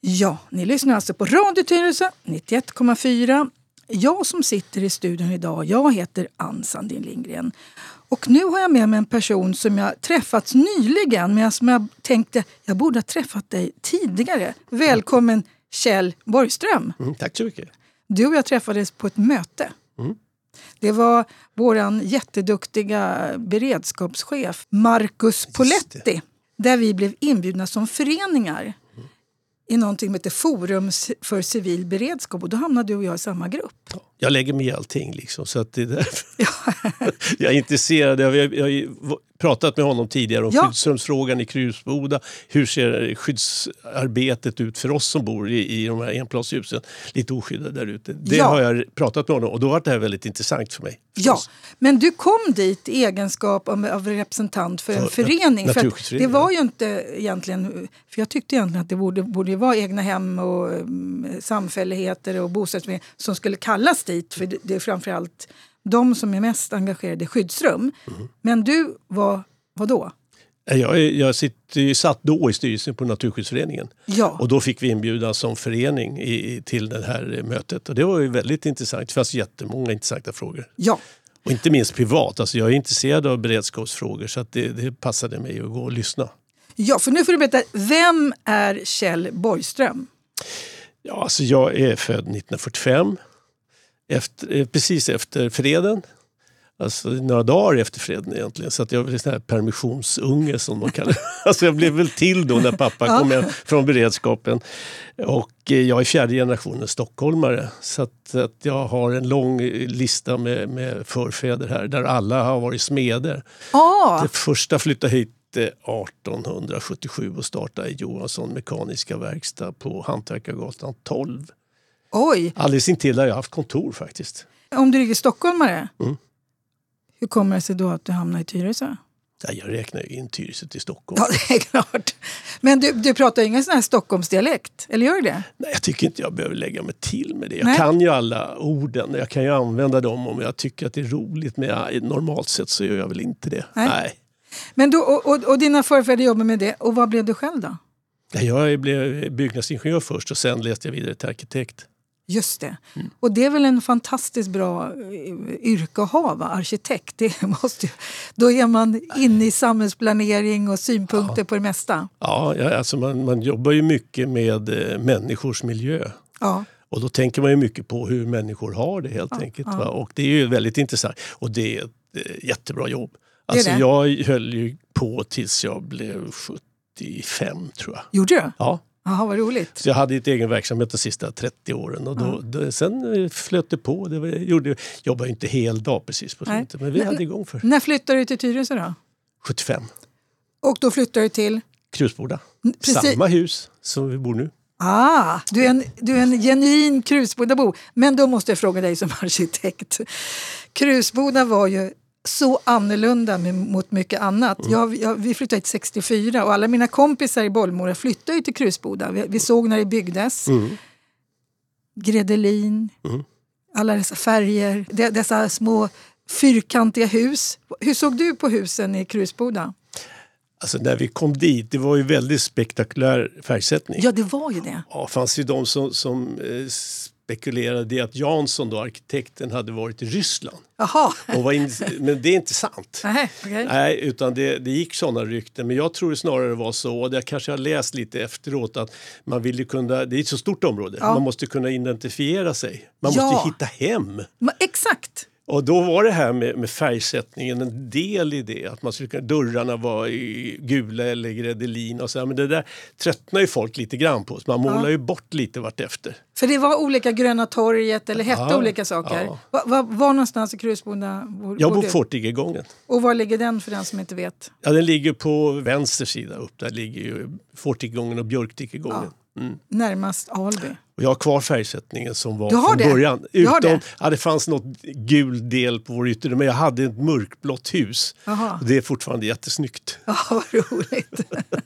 Ja, ni lyssnar alltså på Radio Tyresö 91,4. Jag som sitter i studion idag, jag heter Ann Sandin Lindgren. Och nu har jag med mig en person som jag träffats nyligen, men som jag tänkte, jag borde ha träffat dig tidigare. Välkommen Kjell Borgström. Tack så mycket. Du och jag träffades på ett möte. Det var våran jätteduktiga beredskapschef Marcus Poletti. Där vi blev inbjudna som föreningar i någonting som heter Forum för civil beredskap. Och då hamnade du och jag i samma grupp. Ja, jag lägger med allting liksom, så att det är därför. Jag är intresserad. Jag har pratat med honom tidigare om skyddsrumsfrågan i Krusboda. Hur ser skyddsarbetet ut för oss som bor i de här enplanshusen, lite oskyddade där ute. Det har jag pratat med honom och då var det här väldigt intressant för mig. Ja, men du kom dit i egenskap av representant för en förening. För det var ju inte egentligen, för jag tyckte egentligen att det borde vara egna hem och samfälligheter och bostadsföreningar som skulle kallas dit. För det är framförallt de som är mest engagerade i skyddsrum. Men du var vad då? Jag satt då i styrelsen på Naturskyddsföreningen. Ja. Och då fick vi inbjudan som förening till det här mötet. Och det var ju väldigt intressant. Det fanns jättemånga intressanta frågor. Ja. Och inte minst privat. Alltså jag är intresserad av beredskapsfrågor så att det passade mig att gå och lyssna. Ja, för nu får du berätta, vem är Kjell Borgström? Ja, alltså jag är född 1945. Precis efter freden. Alltså några dagar efter freden egentligen. Så att jag var en sån här permissionsunge som man kallar det. Alltså jag blev väl till då när pappa kom hem från beredskapen. Och jag är fjärde generationen stockholmare. Så att jag har en lång lista med förfäder här. Där alla har varit smeder. Det första flyttade hit 1877 och startade i Johansson mekaniska verkstad på Hantverkargatan 12. Oj! Alldeles intill där jag har haft kontor faktiskt. Om du är stockholmare, hur kommer det sig då att du hamnar i Tyresö? Ja, jag räknar ju in Tyresö till Stockholm. Ja, det är klart. Men du pratar ju ingen sån här Stockholmsdialekt, eller gör du det? Nej, jag tycker inte jag behöver lägga mig till med det. Jag kan ju alla orden, jag kan ju använda dem om jag tycker att det är roligt. Men normalt sett så gör jag väl inte det. Nej. Men du, och dina förfäder jobbar med det, och vad blev du själv då? Jag blev byggnadsingenjör först och sen läste jag vidare till arkitekt. Just det. Och det är väl en fantastiskt bra yrke att ha, va? Arkitekt. Då är man inne i samhällsplanering och synpunkter på det mesta. Ja, alltså man jobbar ju mycket med människors miljö. Ja. Och då tänker man ju mycket på hur människor har det helt enkelt. Va? Och det är ju väldigt intressant. Och det är ett jättebra jobb. Alltså jag höll ju på tills jag blev 75 tror jag. Gjorde du? Ja. Jaha, vad roligt. Så jag hade ett egen verksamhet de sista 30 åren och sen flöt det på. Jobbade inte hel dag precis på slutet, men vi hade igång för. När flyttade du till Tyresö då? 75. Och då flyttade du till? Krusboda. Samma hus som vi bor nu. Du är en genuin Krusbodabo. Men då måste jag fråga dig som arkitekt. Krusboda var ju så annorlunda mot mycket annat. Vi flyttade till 64 och alla mina kompisar i Bollmora flyttade till Krusboda. Vi såg när det byggdes. Gredelin, alla dessa färger, dessa små fyrkantiga hus. Hur såg du på husen i Krusboda? Alltså när vi kom dit, det var ju väldigt spektakulär färgsättning. Ja, det var ju det. Ja, fanns ju de som spekulerade i att Jansson då, arkitekten, hade varit i Ryssland. Jaha. Men det är inte sant. Okay. Nej, utan det gick sådana rykten. Men jag tror det snarare var så, och jag kanske har läst lite efteråt, att man ville kunna, det är ett så stort område, man måste kunna identifiera sig. Man måste hitta hem. Exakt. Och då var det här med färgsättningen en del i det. Att man skulle kunna, dörrarna var i gula eller gredelin och så här. Men det där tröttnar ju folk lite grann på. Så man målar ju bort lite vart efter. För det var olika Gröna torget eller hette olika saker. Var någonstans i Krusboda? Jag bor Fortigegången. Och var ligger den för den som inte vet? Ja, den ligger på vänster sida upp. Där ligger ju Fortigegången och Björktikegången. Närmast Alby. Och jag har kvar färgsättningen som var från början. Det fanns något gul del på vår ytter, men jag hade ett mörkblått hus. Och det är fortfarande jättesnyggt. Ja, vad roligt.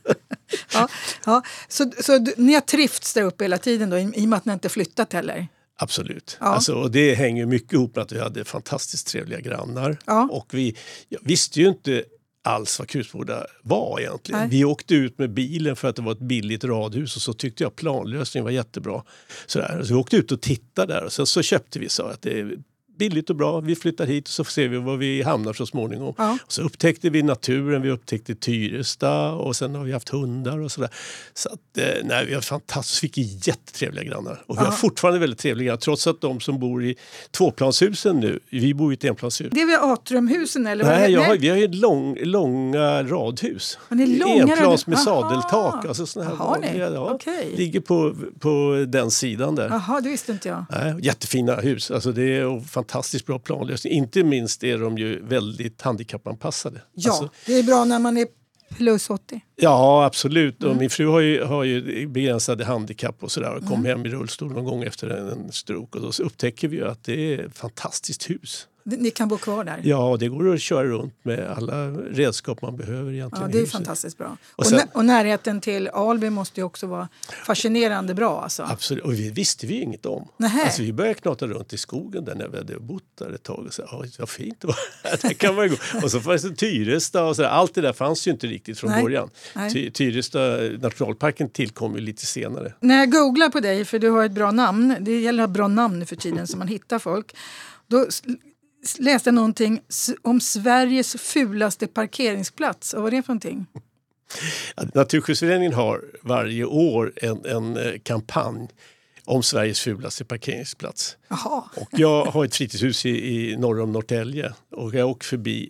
Så ni har trivts där uppe hela tiden då, i och med att ni inte flyttat heller? Absolut. Alltså, och det hänger mycket ihop med att vi hade fantastiskt trevliga grannar. Och jag visste ju inte alls vad Krusboda var egentligen. Nej. Vi åkte ut med bilen för att det var ett billigt radhus och så tyckte jag planlösningen var jättebra. Så vi åkte ut och tittade där och sen så köpte vi, så att det är billigt och bra, vi flyttar hit och så ser vi var vi hamnar så småningom. Ja. Och så upptäckte vi naturen, vi upptäckte Tyresta och sen har vi haft hundar och sådär. Så att, vi har fantastiskt, fick jättetrevliga grannar. Och vi har fortfarande väldigt trevliga grannar, trots att de som bor i tvåplanshusen nu, vi bor i ett enplanshus. Det är väl atriumhusen eller? Nej, vi har ju långa radhus. Enplans med sadeltak. Alltså såna här ligger på den sidan där. Jaha, det visste inte jag. Nej, jättefina hus. Alltså det är fantastiskt bra planlösning. Inte minst är de ju väldigt handikappanpassade. Ja, alltså, det är bra när man är plus 80. Ja, absolut. Och min fru har ju begränsade handikapp och sådär. Och kom hem i rullstol någon gång efter en stroke. Och då så upptäcker vi ju att det är ett fantastiskt hus. Ni kan bo kvar där? Ja, det går att köra runt med alla redskap man behöver egentligen. Ja, det är fantastiskt bra. Och närheten till Alby måste ju också vara fascinerande bra. Alltså. Absolut, och vi visste vi inget om. Alltså, vi började knata runt i skogen där när vi hade bott där ett tag. Och så, vad fint det var. Där kan man gå. Och så fanns det Tyresta och så där. Allt det där fanns ju inte riktigt från början. Tyresta nationalparken tillkom ju lite senare. När jag googlar på dig, för du har ett bra namn. Det gäller att ha bra namn för tiden så man hittar folk. Då läste någonting om Sveriges fulaste parkeringsplats. Och vad är det för någonting? Naturskyddsföreningen har varje år en kampanj om Sveriges fulaste parkeringsplats. Aha. Och jag har ett fritidshus i norr om Norrtälje. Och jag åker förbi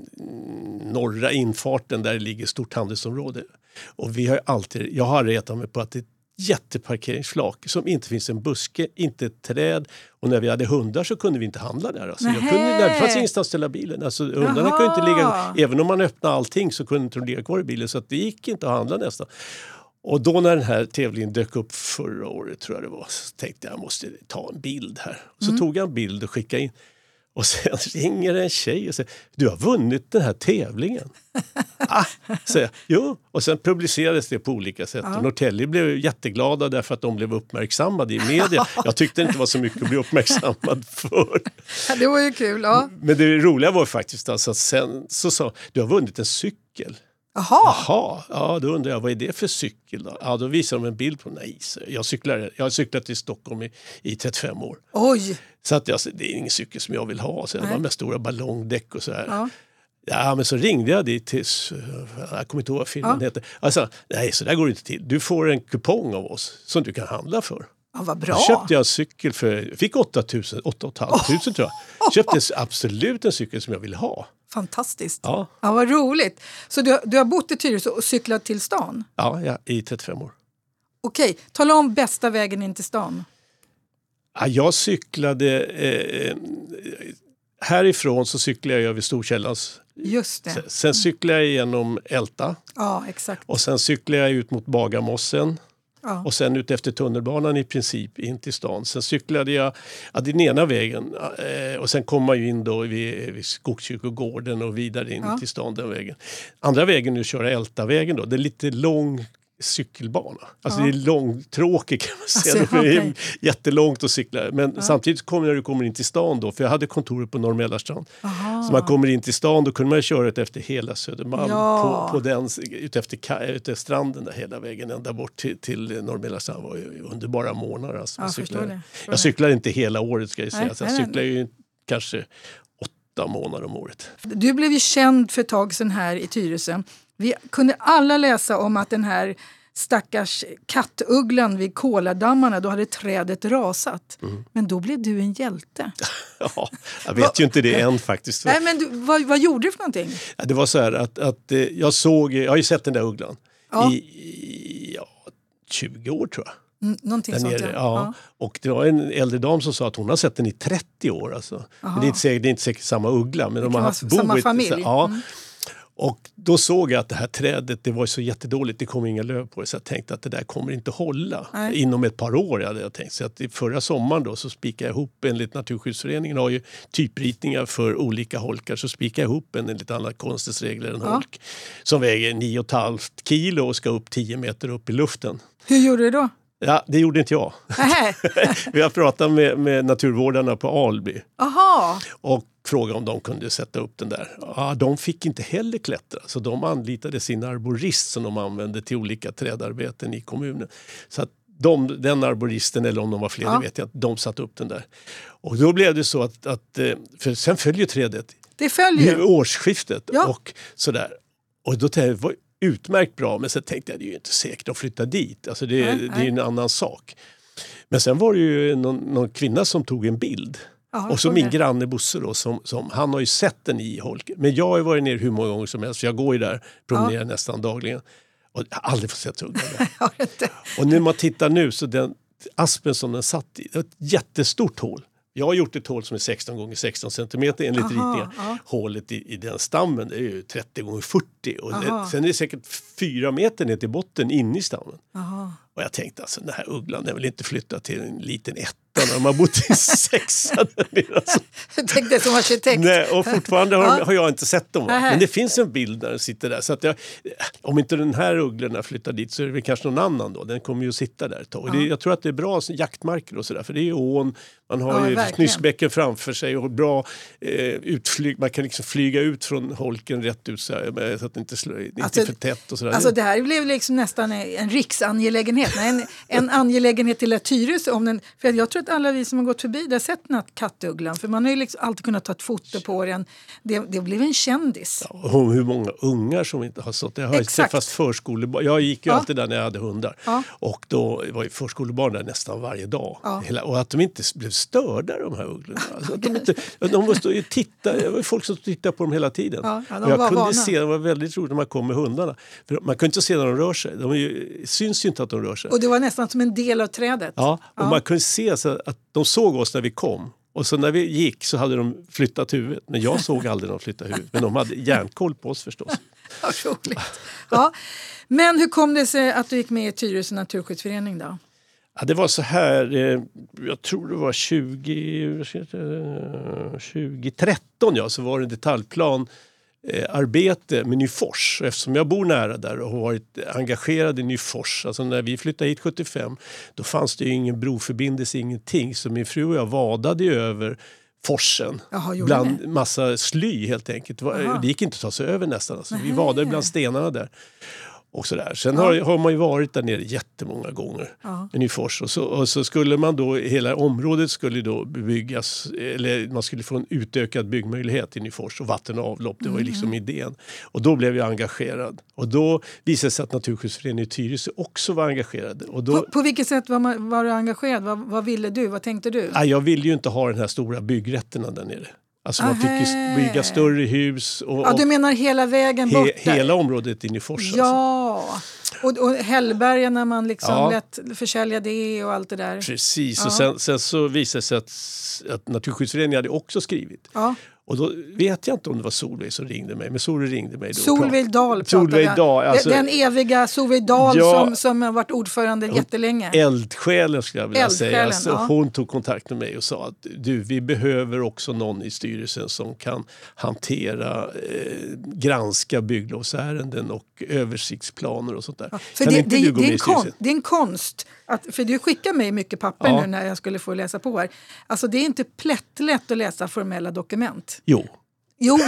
norra infarten där det ligger ett stort handelsområde. Och jag har retat mig på att det jätteparkeringsflak som inte finns en buske, inte ett träd, och när vi hade hundar så kunde vi inte handla där. Alltså, det fanns ingenstans att ställa bilen. Alltså, hundarna kunde inte ligga, även om man öppnade allting så kunde inte de ligga kvar i bilen, så att det gick inte att handla nästan. Och då när den här tävlingen dök upp förra året, tror jag det var, så tänkte jag måste ta en bild här. Så tog jag en bild och skickade in. Och sen ringer en tjej och säger, du har vunnit den här tävlingen. Säger jag, jo. Och sen publicerades det på olika sätt. Och Norrtälje blev jätteglada därför att de blev uppmärksammade i media. Jag tyckte det inte var så mycket att bli uppmärksammad för. Ja, det var ju kul, ja. Men det roliga var faktiskt alltså att sen så sa, du har vunnit en cykel. Jaha, ja, då undrar jag, vad är det för cykel då? Ja, då visar de en bild på, nej, jag har cyklat till Stockholm i 35 år. Oj! Så att det är ingen cykel som jag vill ha. Så det var med stora ballongdäck och så här. Ja, men så ringde jag dit till, jag kommer inte ihåg vad filmen heter. Alltså, nej, så där går det inte till. Du får en kupong av oss som du kan handla för. Ja, vad bra. Då köpte jag en cykel fick 8 500 tror jag. Köpte absolut en cykel som jag vill ha. Fantastiskt. Ja, vad roligt. Så du har bott i Tyresö och cyklat till stan? Ja, i 35 år. Okej, tala om bästa vägen in till stan. Ja, jag cyklade härifrån, så cyklade jag vid Storkällans. Just det. Sen cyklade jag genom Älta. Ja, exakt. Och sen cyklade jag ut mot Bagarmossen. Ja. Och sen ut efter tunnelbanan i princip in till stan. Sen cyklade jag den ena vägen. Och sen kom man ju in då vid Skogskyrkogården och vidare in till stan den vägen. Andra vägen nu köra Ältavägen då. Det är lite lång cykelbana. Alltså det är långtråkigt kan man säga. Alltså, det är jättelångt att cykla. Men samtidigt när du kommer in till stan då, för jag hade kontoret på Norrmällarstrand. Så man kommer in till stan, då kunde man köra efter hela Södermalm på den, utefter stranden där hela vägen ända bort till Norrmällarstrand. Var ju underbara månader. Alltså. Jag cyklar inte hela året ska jag säga. Så jag cyklar ju kanske 8 månader om året. Du blev ju känd för ett tag sedan här i Tyresö. Vi kunde alla läsa om att den här stackars kattugglan vid Koladammarna, då hade trädet rasat. Men då blev du en hjälte. Ja, jag vet ju inte det än faktiskt. Nej, men vad gjorde du för någonting? Ja, det var så här att jag har ju sett den där ugglan i 20 år tror jag. Någonting sånt, ja. Och det var en äldre dam som sa att hon har sett den i 30 år. Alltså. Men det är inte säkert samma uggla. Men de har haft samma familj. Ja. Och då såg jag att det här trädet, det var så jättedåligt, det kom inga löv på det. Så jag tänkte att det där kommer inte hålla inom ett par år. Hade jag tänkt. Så att förra sommaren då så spikade jag ihop, enligt Naturskyddsföreningen har ju typritningar för olika holkar, så spikade jag ihop enligt alla konstens regler en holk som väger 9,5 kilo och ska upp 10 meter upp i luften. Hur gjorde du då? Ja, det gjorde inte jag. Vi har pratat med naturvårdarna på Alby. Aha. Och frågade om de kunde sätta upp den där. Ja, de fick inte heller klättra. Så de anlitade sin arborist som de använde till olika trädarbeten i kommunen. Så att den arboristen, eller om de var fler, det vet jag inte, de satte upp den där. Och då blev det så att för sen följer trädet. Det följer. Årsskiftet och sådär. Och då tänkte jag, det var utmärkt bra, men sen tänkte jag, det är ju inte säkert att flytta dit. Alltså det är en annan sak. Men sen var det ju någon kvinna som tog en bild. Aha, och så min granne Bosse då, som han har ju sett den i holken. Men jag har ju varit ner hur många gånger som helst, för jag går ju där, promenerar nästan dagligen. Och jag har aldrig fått sett ugglan där. Och när man tittar nu, så den aspen som den satt i, det är ett jättestort hål. Jag har gjort ett hål som är 16 x 16 centimeter enligt ritningen. Hålet i den stammen är ju 30 x 40. Och sen är det säkert 4 meter ner till botten in i stammen. Aha. Och jag tänkte, alltså den här ugglan, den vill inte flytta till en liten etta när de har bott i 6. Alltså. Jag tänkte som arkitekt. Nej, och fortfarande har jag inte sett dem. Men det finns en bild där den sitter där. Så att om inte den här ugglan flyttar dit, så är det väl kanske någon annan då. Den kommer ju att sitta där ett tag. Jag tror att det är bra jaktmarker och sådär. För det är ju ån, man har ju Knyssbäcken framför sig och bra utflyg. Man kan liksom flyga ut från holken rätt ut så att det inte är för tätt och sådär. Alltså det här blev liksom nästan en riksangelägenhet. En angelägenhet till Tyresö om den, för jag tror att alla vi som har gått förbi där sett den här kattugglan, för man har ju liksom alltid kunnat ta ett foto på den. Det blev en kändis. Ja, och hur många ungar som inte har stått. Jag har träffat förskolebarn. Jag gick ju alltid där när jag hade hundar. Och då var ju förskolebarn där nästan varje dag. Och att de inte blev störda, de här ugglorna. Alltså, de måste ju titta. Det var folk som tittade på dem hela tiden. Och jag kunde se, det var väldigt roligt när man kom med hundarna. För man kunde inte se när de rör sig. Syns ju inte att de rör sig. Och det var nästan som en del av trädet. Ja, och man kunde se så att de såg oss när vi kom. Och så när vi gick så hade de flyttat huvudet. Men jag såg aldrig dem flytta huvudet. Men de hade järnkoll på oss förstås. Ja, roligt. Ja. Men hur kom det sig att du gick med i Tyresö naturskyddsförening då? Ja, det var så här, jag tror det var 2013 så var det en detaljplan arbete med Nyfors. Eftersom jag bor nära där och har varit engagerad i Nyfors, alltså när vi flyttade hit 75, då fanns det ju ingen broförbindelse, ingenting. Så min fru och jag vadade över forsen. Bland massa sly helt enkelt. Det gick inte att ta sig över nästan. Alltså, vi vadade bland stenarna där. Och sådär. Sen har man ju varit där nere jättemånga gånger i Nyfors. Och så skulle man då, hela området skulle då bebyggas, eller man skulle få en utökad byggmöjlighet i Nyfors och vatten och avlopp. Det var ju liksom idén. Och då blev jag engagerad. Och då visade det sig att Naturskyddsföreningen i Tyresö också var engagerad. Och då, på vilket sätt var du engagerad? Vad ville du? Vad tänkte du? Jag ville ju inte ha den här stora byggrätterna där nere. Alltså man fick ju bygga större hus. Och du menar hela vägen bort där? Hela området in i Fors. Ja, alltså. Och Hällberga när man liksom lät försälja det och allt det där. Precis, och sen så visade det sig att Naturskyddsföreningen hade också skrivit. Ja. Och då vet jag inte om det var Solveig som ringde mig, men Solveig ringde mig då. Solveig Dahl alltså, den eviga Solveig Dahl som har varit ordförande jättelänge. Eldsjälen skulle jag vilja säga. Alltså, hon tog kontakt med mig och sa att vi behöver också någon i styrelsen som kan hantera, granska bygglovsärenden och översiktsplaner och sånt där. Ja, för det är en konst. För du skickar mig mycket papper nu när jag skulle få läsa på här. Alltså det är inte plättlätt att läsa formella dokument. Jo,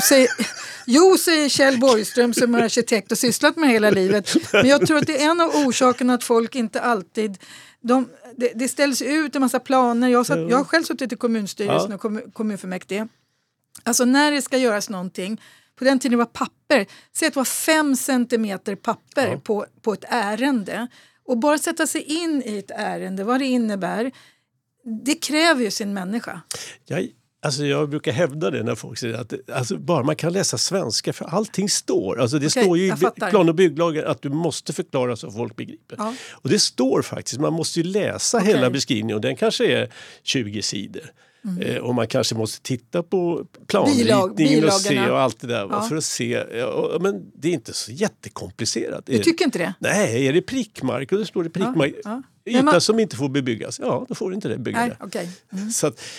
säger Kjell Borgström som är arkitekt och sysslat med hela livet. Men jag tror att det är en av orsakerna att folk inte alltid... Det ställs ut en massa planer. Jag har själv suttit i kommunstyrelsen och kommunfullmäktige. Alltså när det ska göras någonting... På den tiden var papper. Säg att det var 5 centimeter papper på ett ärende. Och bara sätta sig in i ett ärende, vad det innebär, det kräver ju sin människa. Jag brukar hävda det när folk säger att bara man kan läsa svenska, för allting står. Alltså det står ju i plan- och bygglagen att du måste förklara så att folk begriper. Ja. Och det står faktiskt, man måste ju läsa hela beskrivningen och den kanske är 20 sidor. Och man kanske måste titta på planritningen och se och allt det där för att se. Men det är inte så jättekomplicerat. Du tycker inte det? Nej, är det prickmark och det står det prickmark. Yta som inte får bebyggas. Då får inte det bygga det. Så att,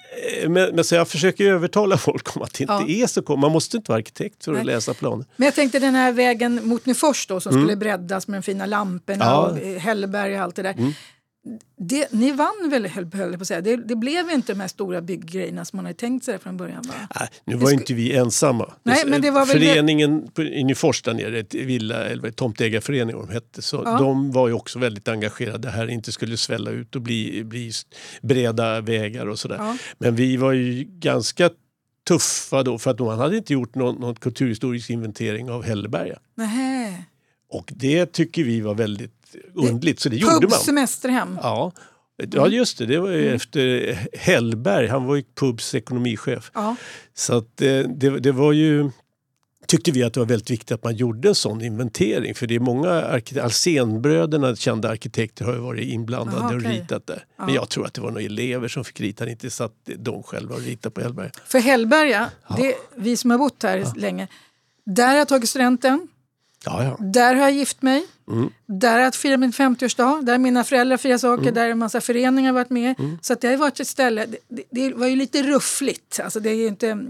men så jag försöker övertala folk om att det inte är så. Man måste inte vara arkitekt för att läsa planer. Men jag tänkte den här vägen mot Nyfors då som skulle breddas med de fina lamporna och Hällberg och allt det där. Ni vann väl, höll på att säga. Det blev inte de här stora bygggrejerna som man hade tänkt sig från början, va? Nej, nu var inte vi ensamma. Nej, men det var väl föreningen i Nyfors där nere, ett eller tomtägarförening de hette, så de var ju också väldigt engagerade. Det här inte skulle svälla ut och bli breda vägar och sådär. Ja. Men vi var ju ganska tuffa då, för att man hade inte gjort någon kulturhistorisk inventering av Hälleberga. Nähä. Och det tycker vi var väldigt underligt, så det gjorde man. Pubs semesterhem. Ja, just det. Det var ju efter Hellberg. Han var ju Pubs ekonomichef. Ja. Så att det var ju... Tyckte vi att det var väldigt viktigt att man gjorde en sån inventering. För det är många Alsenbröderna, kända arkitekter, har ju varit inblandade och ritat där. Ja. Men jag tror att det var några elever som fick rita, inte satt de själva och rita på Hellberg. För Hellberga, vi som har bott här länge, där har jag tagit studenten. Ja. Där har jag gift mig. Där har jag firat min 50-årsdag. Där mina föräldrar firar saker. Där har en massa föreningar varit med. Så att det har varit ett ställe. Det var ju lite ruffligt. Alltså det är ju inte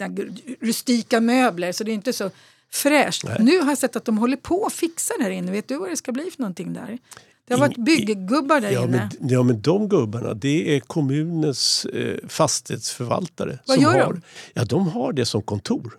rustika möbler. Så det är inte så fräscht. Nej. Nu har jag sett att de håller på att fixa där inne. Vet du vad det ska bli för någonting där? Det har varit bygggubbar där inne. Men de gubbarna, det är kommunens fastighetsförvaltare. Vad gör de? Ja, de har det som kontor.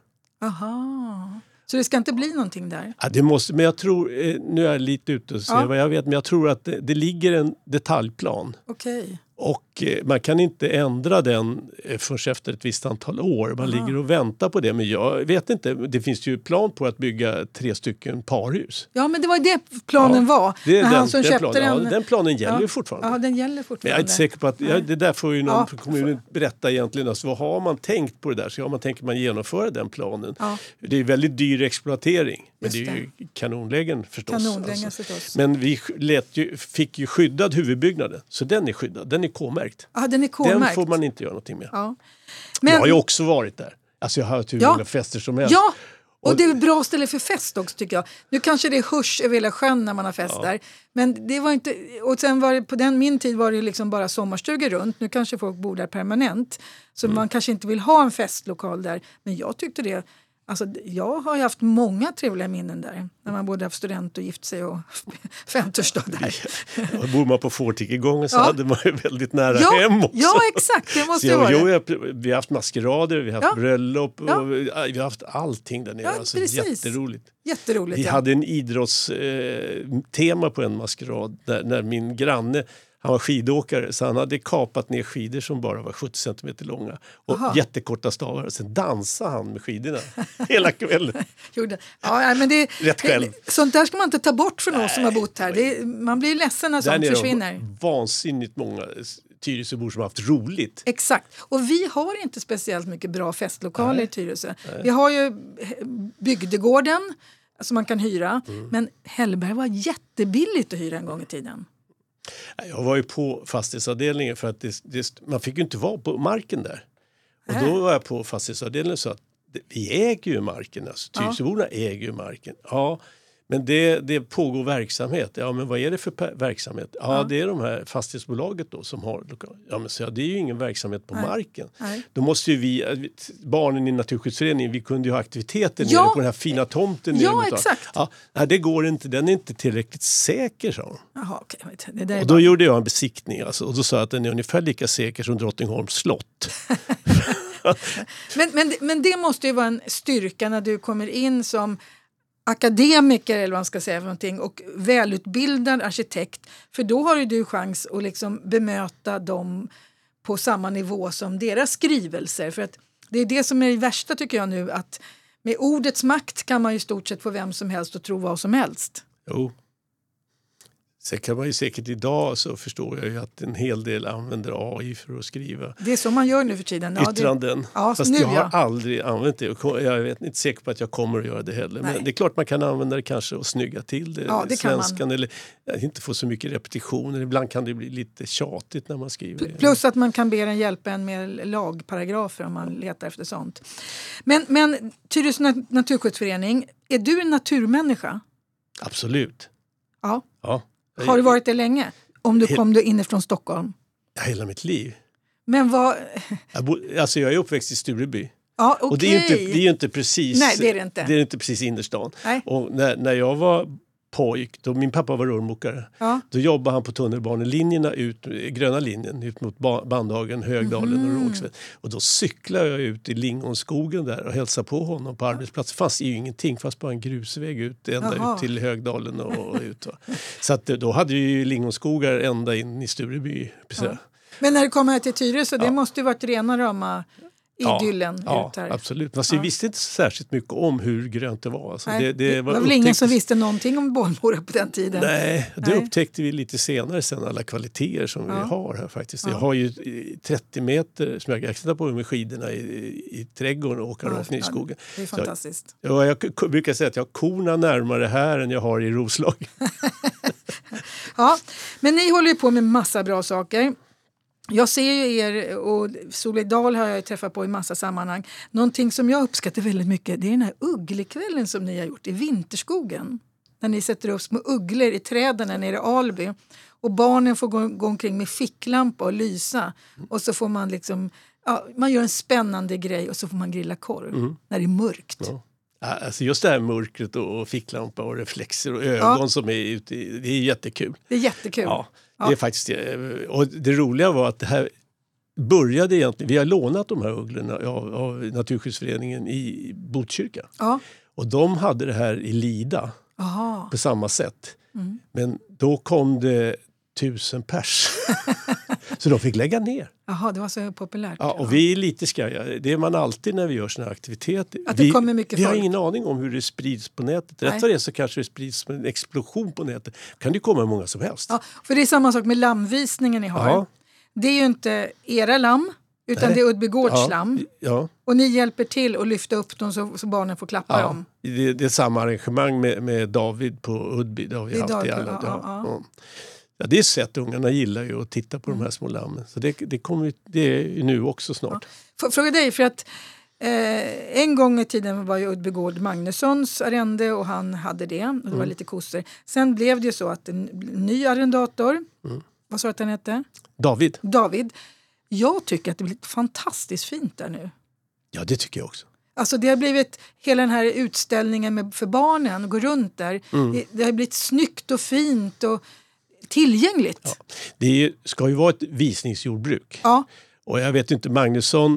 Aha. Så det ska inte bli någonting där? Ja, det måste, men jag tror, nu är jag lite ute och ser vad jag vet, men jag tror att det ligger en detaljplan. Okej. Och man kan inte ändra den först efter ett visst antal år. Man ligger och väntar på det, men jag vet inte. Det finns ju plan på att bygga 3 stycken parhus. Ja, men det var det planen var. Det är den planen gäller ju fortfarande. Ja, den gäller fortfarande. Men jag är inte säker på att, det där får ju någon från kommunen berätta egentligen. Alltså, vad har man tänkt på det där? Så tänker man genomföra den planen. Ja. Det är väldigt dyr exploatering. Men det är ju kanonlägen förstås. Förstås. Men vi fick ju skyddad huvudbyggnaden. Så den är skyddad. Den är K-märkt. Ja, den är K-märkt. Den får man inte göra någonting med. Ja. Men jag har ju också varit där. Alltså jag har haft hur många fester som helst. Ja, och det är ett bra ställe för fest också tycker jag. Nu kanske det är husch över hela sjön när man har fest där. Men det var inte... Och sen var det, på min tid var det liksom bara sommarstugor runt. Nu kanske folk bor där permanent. Så man kanske inte vill ha en festlokal där. Men jag tyckte det... Alltså, jag har haft många trevliga minnen där. När man både haft student och gift sig och 50-årsdag där. Ja, bor man på Fortikegången så hade man ju väldigt nära hem också. Ja, exakt. Det måste vara. Vi har haft maskerader, vi har haft bröllop och vi har haft allting där nere. Alltså, jätteroligt. Jätteroligt, vi hade en idrottstema på en maskerad när min granne, han var skidåkare, så han hade kapat ner skidor som bara var 70 cm långa. Och jättekorta stavar. Sen dansade han med skidorna hela kvällen. Men rätt själv. Sånt där ska man inte ta bort från oss som har bott här. Man blir ledsen när sånt försvinner. Vansinnigt många Tyresöbor som har haft roligt. Exakt. Och vi har inte speciellt mycket bra festlokaler i Tyresö. Vi har ju bygdegården som man kan hyra. Men Hellberg var jättebilligt att hyra en gång i tiden. Jag var ju på fastighetsavdelningen för att man fick ju inte vara på marken där. Och då var jag på fastighetsavdelningen så att vi äger ju marken. Alltså Tyresöborna äger ju marken. Ja, men det pågår verksamhet. Ja, men vad är det för verksamhet? Ja, det är de här fastighetsbolaget då som har lokal. Ja, men så det är ju ingen verksamhet på marken. Nej. Då måste ju vi, barnen i Naturskyddsföreningen, vi kunde ju ha aktiviteter nere på den här fina tomten. Ja, exakt. Ja, nej, det går inte. Den är inte tillräckligt säker, sa hon. Jaha, okej. Och då gjorde jag en besiktning. Alltså, och då sa jag att den är ungefär lika säker som Drottningholms slott. men det måste ju vara en styrka när du kommer in som akademiker eller vad man ska säga för någonting och välutbildad arkitekt, för då har ju du chans att liksom bemöta dem på samma nivå som deras skrivelser, för att det är det som är det värsta tycker jag nu, att med ordets makt kan man ju i stort sett få vem som helst att tro vad som helst. Jo. Sen kan man ju säkert idag, så förstår jag ju att en hel del använder AI för att skriva. Det är så man gör nu för tiden. Yttranden. Fast nu, jag har aldrig använt det. Jag är inte säker på att jag kommer att göra det heller. Nej. Men det är klart man kan använda det kanske och snygga till det. Ja, det svenskan, kan man. Eller inte få så mycket repetitioner. Ibland kan det bli lite tjatigt när man skriver. Plus att man kan be den hjälpa en med lagparagrafer om man letar efter sånt. Men Tyresö Naturskyddsförening, är du en naturmänniska? Absolut. Ja. Har du varit det länge? Om du kom inifrån Stockholm? Hela mitt liv. Men vad... jag är uppväxt i Stureby. Ja, okay. Och det är ju inte precis... Nej, det är det inte. Det är inte precis innerstan. Nej. Och när jag var pojk, då min pappa var rörmokare, då jobbade han på tunnelbanelinjerna gröna linjen ut mot Bandhagen, Högdalen och Rågsved. Och då cyklade jag ut i lingonskogen där och hälsade på honom på arbetsplatsen. Fanns ju ingenting, fast bara en grusväg ut ända ut till Högdalen och ut. Så att då hade vi ju lingonskogar ända in i Stureby. Men när det kommer till Tyresö, det måste ju varit rena rama idyllen ut här. Absolut. Fast vi visste inte särskilt mycket om hur grönt det var. Alltså det var väl ingen som visste någonting om Bollmora på den tiden? Nej, det upptäckte vi lite senare sen, alla kvaliteter som vi har här faktiskt. Jag har ju 30 meter som jag kan sitta på med skidorna i trädgården och åka rakt ner i skogen. Det är fantastiskt. Jag brukar säga att jag har korna närmare här än jag har i Roslag. Ja, men ni håller ju på med massa bra saker. Jag ser ju er, och Solveig Dahl har jag träffat på i massa sammanhang. Någonting som jag uppskattar väldigt mycket, det är den här ugglekvällen som ni har gjort i Vinterskogen. När ni sätter upp små ugglor i träden nere i Alby. Och barnen får gå omkring med ficklampa och lysa. Och så får man liksom, man gör en spännande grej och så får man grilla korv när det är mörkt. Ja. Alltså just det här mörkret och ficklampa och reflexer och ögon som är ute, det är jättekul. Det är jättekul. Ja. Det är faktiskt, och det roliga var att det här började egentligen, vi har lånat de här ugglorna av Naturskyddsföreningen i Botkyrka. Ja. Och de hade det här i Lida på samma sätt. Men då kom det 1000 pers. Så de fick lägga ner. Jaha, det var så populärt. Ja, och vi är lite skaja. Det är man alltid när vi gör såna här aktiviteter. Att det kommer mycket vi har ingen aning om hur det sprids på nätet. Rätt vad det är så kanske det sprids som en explosion på nätet. Kan det komma många som helst. Ja, för det är samma sak med lammvisningen ni har. Ja. Det är ju inte era lamm, utan det är Uddbygårds lamm. Ja. Och ni hjälper till att lyfta upp dem så barnen får klappa dem. Det är samma arrangemang med David på Uddby. Det har vi haft i alla dagar. Ja, det är sett. Ungarna gillar ju att titta på de här små lammen. Så det är ju nu också snart. Ja. Fråga dig, för att en gång i tiden var ju Uddbygård Magnussons arrende och han hade det. Och det var lite kossor. Sen blev det ju så att en ny arrendator, vad sa du att han hette? David. Jag tycker att det blir fantastiskt fint där nu. Ja, det tycker jag också. Alltså det har blivit hela den här utställningen för barnen, gå runt där. Det har blivit snyggt och fint och tillgängligt. Ja. Det ska ju vara ett visningsjordbruk. Ja. Och jag vet inte, Magnusson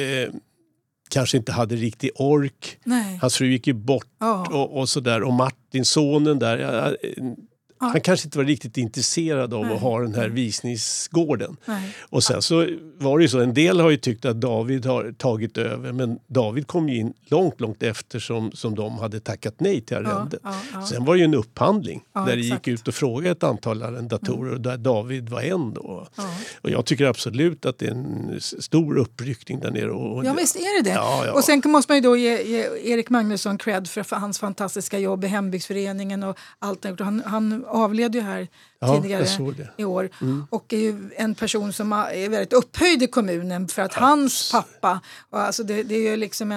kanske inte hade riktig ork. Nej. Hans fru gick ju bort och sådär. Och Martin, sonen där, han kanske inte var riktigt intresserad av att ha den här visningsgården. Nej. Och sen så var det ju så, en del har ju tyckt att David har tagit över, men David kom ju in långt efter som de hade tackat nej till arrendet. Sen var det ju en upphandling där det gick ut och frågade ett antal arrendatorer och där David var en då. Och jag tycker absolut att det är en stor uppryckning där nere. Ja, visst är det det. Ja. Och sen måste man ju då ge Erik Magnusson cred för hans fantastiska jobb i hembygdsföreningen och allt det. Han avled ju här tidigare i år. Och är ju en person som är väldigt upphöjd i kommunen för att hans pappa, alltså det är ju liksom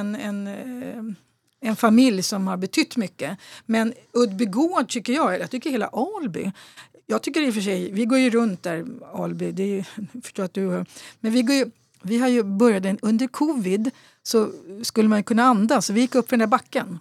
en familj som har betytt mycket. Men Uddbygård tycker jag tycker hela Alby. Jag tycker i och för sig, vi går ju runt där Alby, det är ju, förstår att du, men vi har ju börjat under covid så skulle man kunna andas, så vi gick upp för den där backen.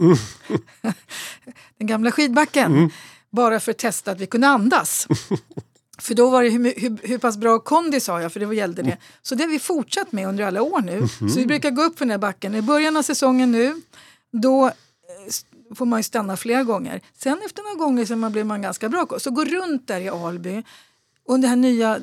Den gamla skidbacken. Bara för att testa att vi kunde andas. För då var det hur pass bra kondis har jag, för det gällde det. Så det har vi fortsatt med under alla år nu. Så vi brukar gå upp för den här backen. I början av säsongen nu, då får man ju stanna flera gånger. Sen efter några gånger så blir man ganska bra. Så gå runt där i Alby. Och det här nya,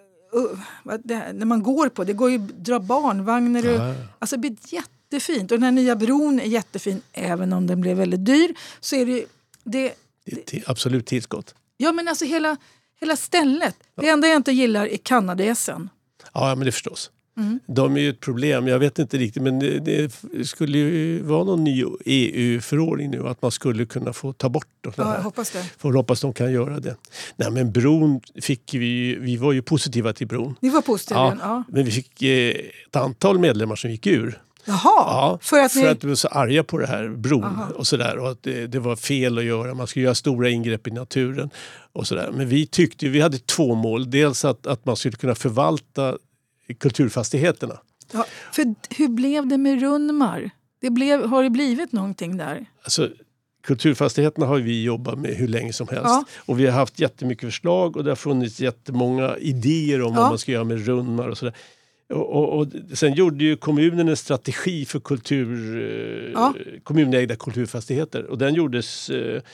när man går på, det går ju dra barnvagnar. Alltså det blir jättefint. Och den här nya bron är jättefin, även om den blev väldigt dyr. Så är det absolut tillskott. Ja, men alltså hela stället. Det enda jag inte gillar är kanadesen. Ja, men det förstås. De är ju ett problem. Jag vet inte riktigt, men det skulle ju vara någon ny EU-förordning nu att man skulle kunna få ta bort det. Ja, jag hoppas det. För hoppas de kan göra det. Nej, men bron fick vi var ju positiva till bron. Ni var positiva, ja. Men vi fick ett antal medlemmar som gick ur. Jaha, för att vi var så arga på det här bron och sådär, och att det var fel att göra. Man skulle göra stora ingrepp i naturen och sådär. Men vi hade 2 mål. Dels att man skulle kunna förvalta kulturfastigheterna. Ja, för hur blev det med Runnmar? Har det blivit någonting där? Alltså, kulturfastigheterna har vi jobbat med hur länge som helst. Och vi har haft jättemycket förslag och det har funnits jättemånga idéer om vad man ska göra med Runnmar och sådär. Och sen gjorde ju kommunen en strategi för kommunägda kulturfastigheter. Och den gjordes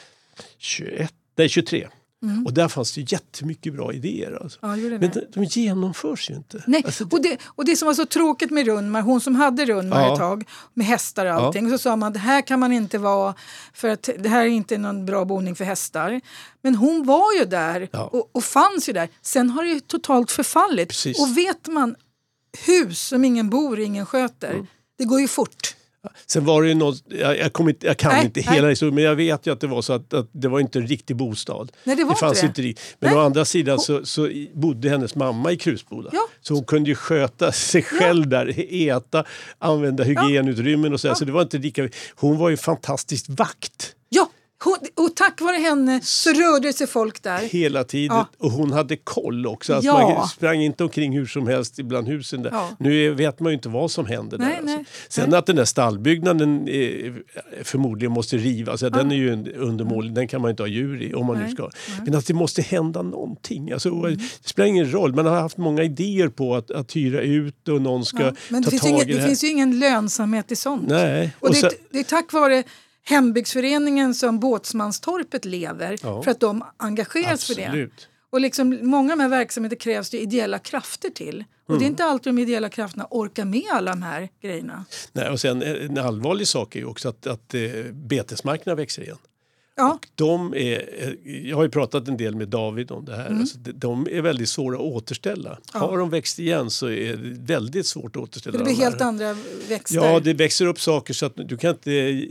23. Och där fanns det ju jättemycket bra idéer. Alltså. Men de genomförs ju inte. Nej. Alltså, och det som var så tråkigt med Runnmar, hon som hade Runnmar ett tag med hästar och allting, så sa man att det här kan man inte vara för att det här är inte någon bra boning för hästar. Men hon var ju där och fanns ju där. Sen har det ju totalt förfallit. Precis. Och vet man, hus som ingen bor i, ingen sköter, det går ju fort. Sen var det ju något, jag kan inte hela historien, men jag vet ju att det var så att det var inte en riktig bostad. Nej, det fanns inte det. Men å andra sidan så bodde hennes mamma i Krusboda. Ja. Så hon kunde ju sköta sig själv där, äta, använda hygienutrymmen och så. Så det var inte lika. Hon var ju fantastiskt vakt. Ja. Och tack vare henne så rörde sig folk där. Hela tiden. Ja. Och hon hade koll också. Alltså man sprang inte omkring hur som helst bland husen där. Ja. Nu vet man ju inte vad som händer där. Alltså. Sen att den där stallbyggnaden förmodligen måste rivas. Den är ju undermålig. Den kan man inte ha djur i om man nu ska. Men att det måste hända någonting. Alltså, det spelar ingen roll. Man har haft många idéer på att hyra ut och någon ska men ta tag i det här. Det finns ju ingen lönsamhet i sånt. Nej. Och det är tack vare hembygdsföreningen som Båtsmanstorpet lever för att de engageras för det. Och liksom, många av de här verksamheter krävs det ideella krafter till. Och det är inte alltid de ideella krafterna orkar med alla de här grejerna. Nej, och sen en allvarlig sak är ju också att betesmarkerna växer igen. Ja. Och jag har ju pratat en del med David om det här. Alltså, de är väldigt svåra att återställa. Ja. Har de växt igen så är det väldigt svårt att återställa. Det blir helt andra växter. Ja, det växer upp saker så att du kan inte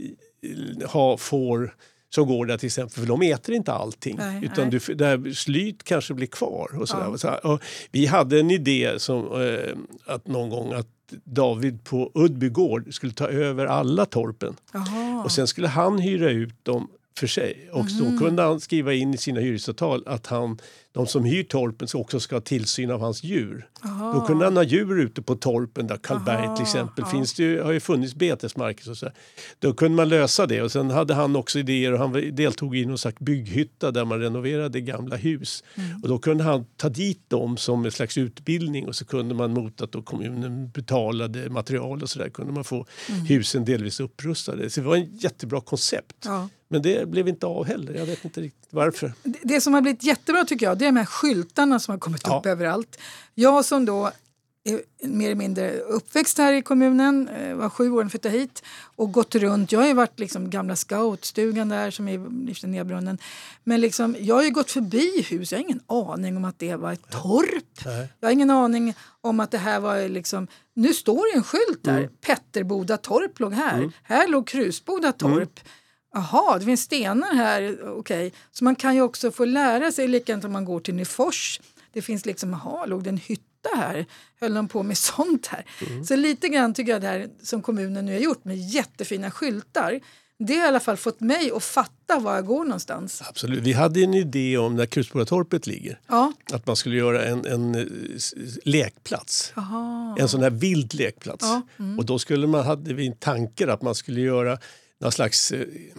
ha får som går där till exempel, för de äter inte allting. Utan där slyt kanske blir kvar. Och sådär. Och vi hade en idé som att någon gång att David på Udbygård skulle ta över alla torpen. Aha. Och sen skulle han hyra ut dem för sig. Och då kunde han skriva in i sina hyresavtal att de som hyr torpen också ska ha tillsyn av hans djur. Aha. Då kunde han ha djur ute på torpen där Karlberg till exempel. Har ju funnits betesmarker och så. Då kunde man lösa det. Och sen hade han också idéer och han deltog i någon slags bygghytta där man renoverade gamla hus. Och då kunde han ta dit dem som en slags utbildning och så kunde man mot att då kommunen betalade material och så där kunde man få husen delvis upprustade. Så det var en jättebra koncept. Ja. Men det blev inte av heller. Jag vet inte riktigt varför. Det som har blivit jättebra tycker jag, det är de här skyltarna som har kommit upp överallt. Jag som då är mer eller mindre uppväxt här i kommunen, var 7 år när jag flyttade hit och gått runt. Jag har ju varit liksom gamla scoutstugan där som är Livs Nedbrunnen. Men liksom, jag har ju gått förbi hus. Jag har ingen aning om att det var ett torp. Nej. Jag har ingen aning om att det här var liksom... Nu står det en skylt där. Petterboda torp låg här. Här låg Krusboda torp. Jaha, det finns stenar här, okej. Så man kan ju också få lära sig, likadant om man går till Nyfors. Det finns liksom, låg det en hytta här? Höll de på med sånt här? Så lite grann tycker jag det här som kommunen nu har gjort med jättefina skyltar. Det har i alla fall fått mig att fatta var jag går någonstans. Absolut. Vi hade en idé om där Krusbodatorpet ligger. Ja. Att man skulle göra en lekplats. Aha. En sån här vild lekplats. Ja. Och då hade vi en tanke att man skulle göra någon slags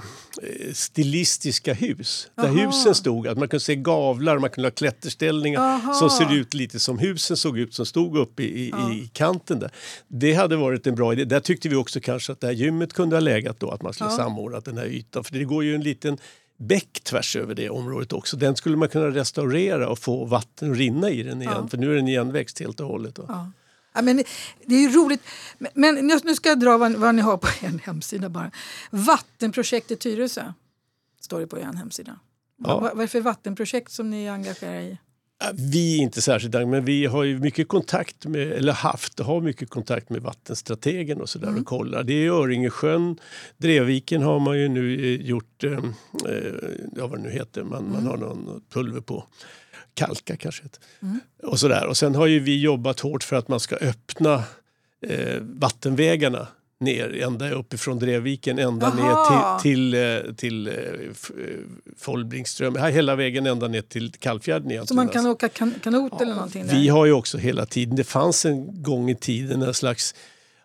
stilistiska hus. Där husen stod, att man kunde se gavlar, man kunde ha klätterställningar som ser ut lite som husen såg ut som stod uppe i kanten där. Det hade varit en bra idé. Där tyckte vi också kanske att det här gymmet kunde ha lägat då, att man skulle samordna den här ytan. För det går ju en liten bäck tvärs över det området också. Den skulle man kunna restaurera och få vatten att rinna i den igen. För nu är den igenväxt helt och hållet. Ja, men det är ju roligt. Men nu ska jag dra vad ni har på en hemsida bara. Vattenprojektet Tyresö står det på er hemsida. Ja. Vad är det för vattenprojekt som ni engagerar i? Vi är inte särskilt, men vi har ju mycket kontakt med, eller har mycket kontakt med vattenstrategen och sådär och kollar. Det är Öringesjön, Drevviken har man ju nu gjort, vad det nu heter, man har någon pulver på. Kalka kanske. Och sådär. Och sen har ju vi jobbat hårt för att man ska öppna vattenvägarna ner ända uppifrån Drevviken ända ner till Folbringström. Hela vägen ända ner till Kallfjärden egentligen. Så man kan åka kanot eller någonting där? Vi har ju också hela tiden. Det fanns en gång i tiden en slags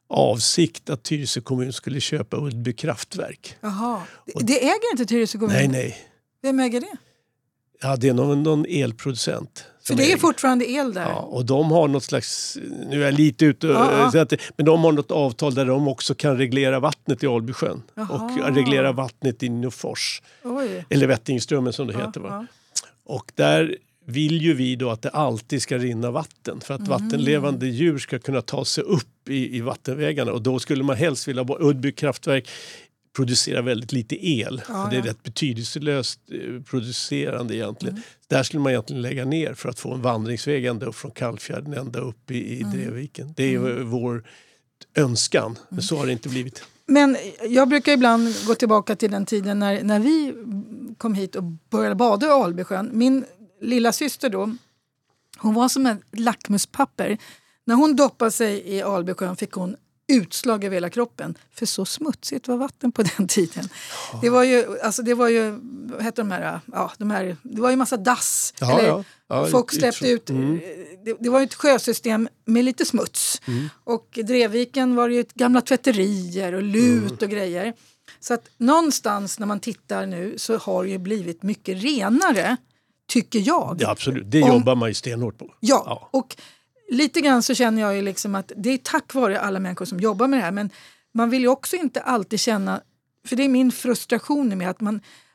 avsikt att Tyresö kommun skulle köpa Uddby kraftverk. Jaha, det äger inte Tyresö kommun? Nej. Vem äger det? Ja, det är någon elproducent. För det är fortfarande el där? Ja, och de har något slags, nu är jag lite ute, men de har något avtal där de också kan reglera vattnet i Albysjön. Och reglera vattnet i Nufors. Eller Vättingströmmen som det heter. Va? Och där vill ju vi då att det alltid ska rinna vatten. För att vattenlevande djur ska kunna ta sig upp i vattenvägarna. Och då skulle man helst vilja Uddby kraftverk producerar väldigt lite el. Det är rätt betydelselöst producerande egentligen. Där skulle man egentligen lägga ner för att få en vandringsväg ända upp från Kallfjärden ända upp i Drevviken. Det är vår önskan, men så har det inte blivit. Men jag brukar ibland gå tillbaka till den tiden när vi kom hit och började bada i Albysjön. Min lilla syster då, hon var som ett lackmuspapper. När hon doppade sig i Albysjön fick hon utslag över hela kroppen. För så smutsigt var vatten på den tiden. Ja. Det var ju vad heter de här, det var ju massa dass. Folk släppte ut. Det var ju ett sjösystem med lite smuts. Och Drevviken var ju ett gamla tvätterier och lut och grejer. Så att någonstans när man tittar nu så har det ju blivit mycket renare, tycker jag. Ja, absolut. Det jobbar man ju stenhårt på. Ja, och lite grann så känner jag ju liksom att det är tack vare alla människor som jobbar med det här. Men man vill ju också inte alltid känna, för det är min frustration med att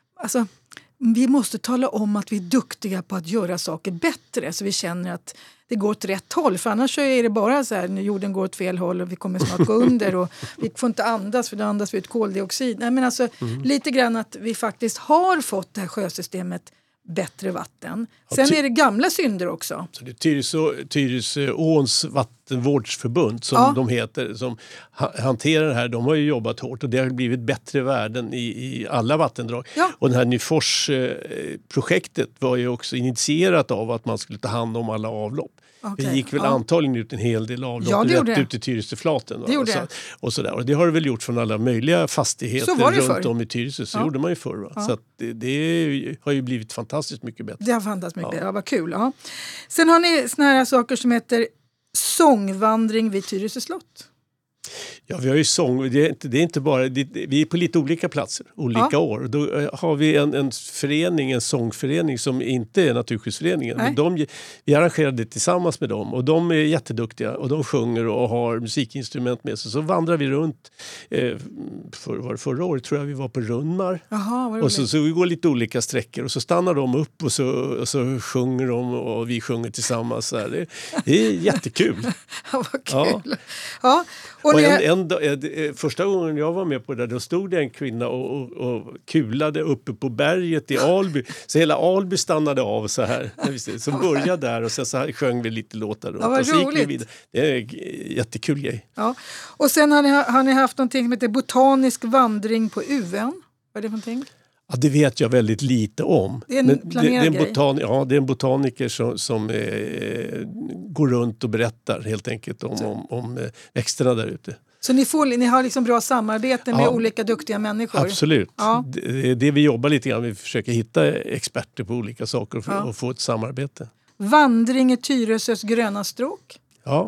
vi måste tala om att vi är duktiga på att göra saker bättre. Så vi känner att det går åt rätt håll. För annars så är det bara så här, när jorden går åt fel håll och vi kommer snart gå under. Och vi får inte andas för då andas vi ut koldioxid. Nej, men alltså lite grann att vi faktiskt har fått det här sjösystemet bättre vatten. Sen är det gamla synder också. Så det är Tyresöåns vattenvårdsförbund som de heter, som hanterar det här. De har ju jobbat hårt och det har blivit bättre värden i alla vattendrag. Ja. Och det här Nyfors-projektet var ju också initierat av att man skulle ta hand om alla avlopp. Okay, det gick väl antagligen ut en hel del avlopp rätt ut i Tyresöflaten. Och det har det väl gjort från alla möjliga fastigheter runt om i Tyresö. Så gjorde man ju förr. Så att det har ju blivit fantastiskt mycket bättre. Det har fantastiskt mycket bättre. Ja, vad kul. Ja. Sen har ni såna här saker som heter sångvandring vid Tyresö slott. Ja, vi har ju sång. Det är inte bara, vi är på lite olika platser, olika år. Då har vi en sångförening som inte är Naturskyddsföreningen. Men vi arrangerade det tillsammans med dem och de är jätteduktiga och de sjunger och har musikinstrument med sig. Så vandrar vi runt, förra året tror jag vi var på Runnmar. Och så vi går lite olika sträckor och så stannar de upp och så sjunger de och vi sjunger tillsammans. Så här. Det är jättekul. Vad kul. Ja. Och första gången jag var med på det, då stod det en kvinna och kulade uppe på berget i Alby. Så hela Alby stannade av så här. Så började där och sen så här sjöng vi lite låtar. Och så gick vi vidare. Det är en jättekul grej. Ja. Och sen har ni haft någonting som heter botanisk vandring på UVN. Vad är det för någonting? Ja, det vet jag väldigt lite om. Det är en planerad grej. Det är en botaniker som går runt och berättar helt enkelt om växterna där ute. Så ni har liksom bra samarbete med olika duktiga människor? Absolut. Ja. Det vi jobbar lite grann. Vi försöker hitta experter på olika saker för att få ett samarbete. Vandring i Tyresös gröna stråk? Ja.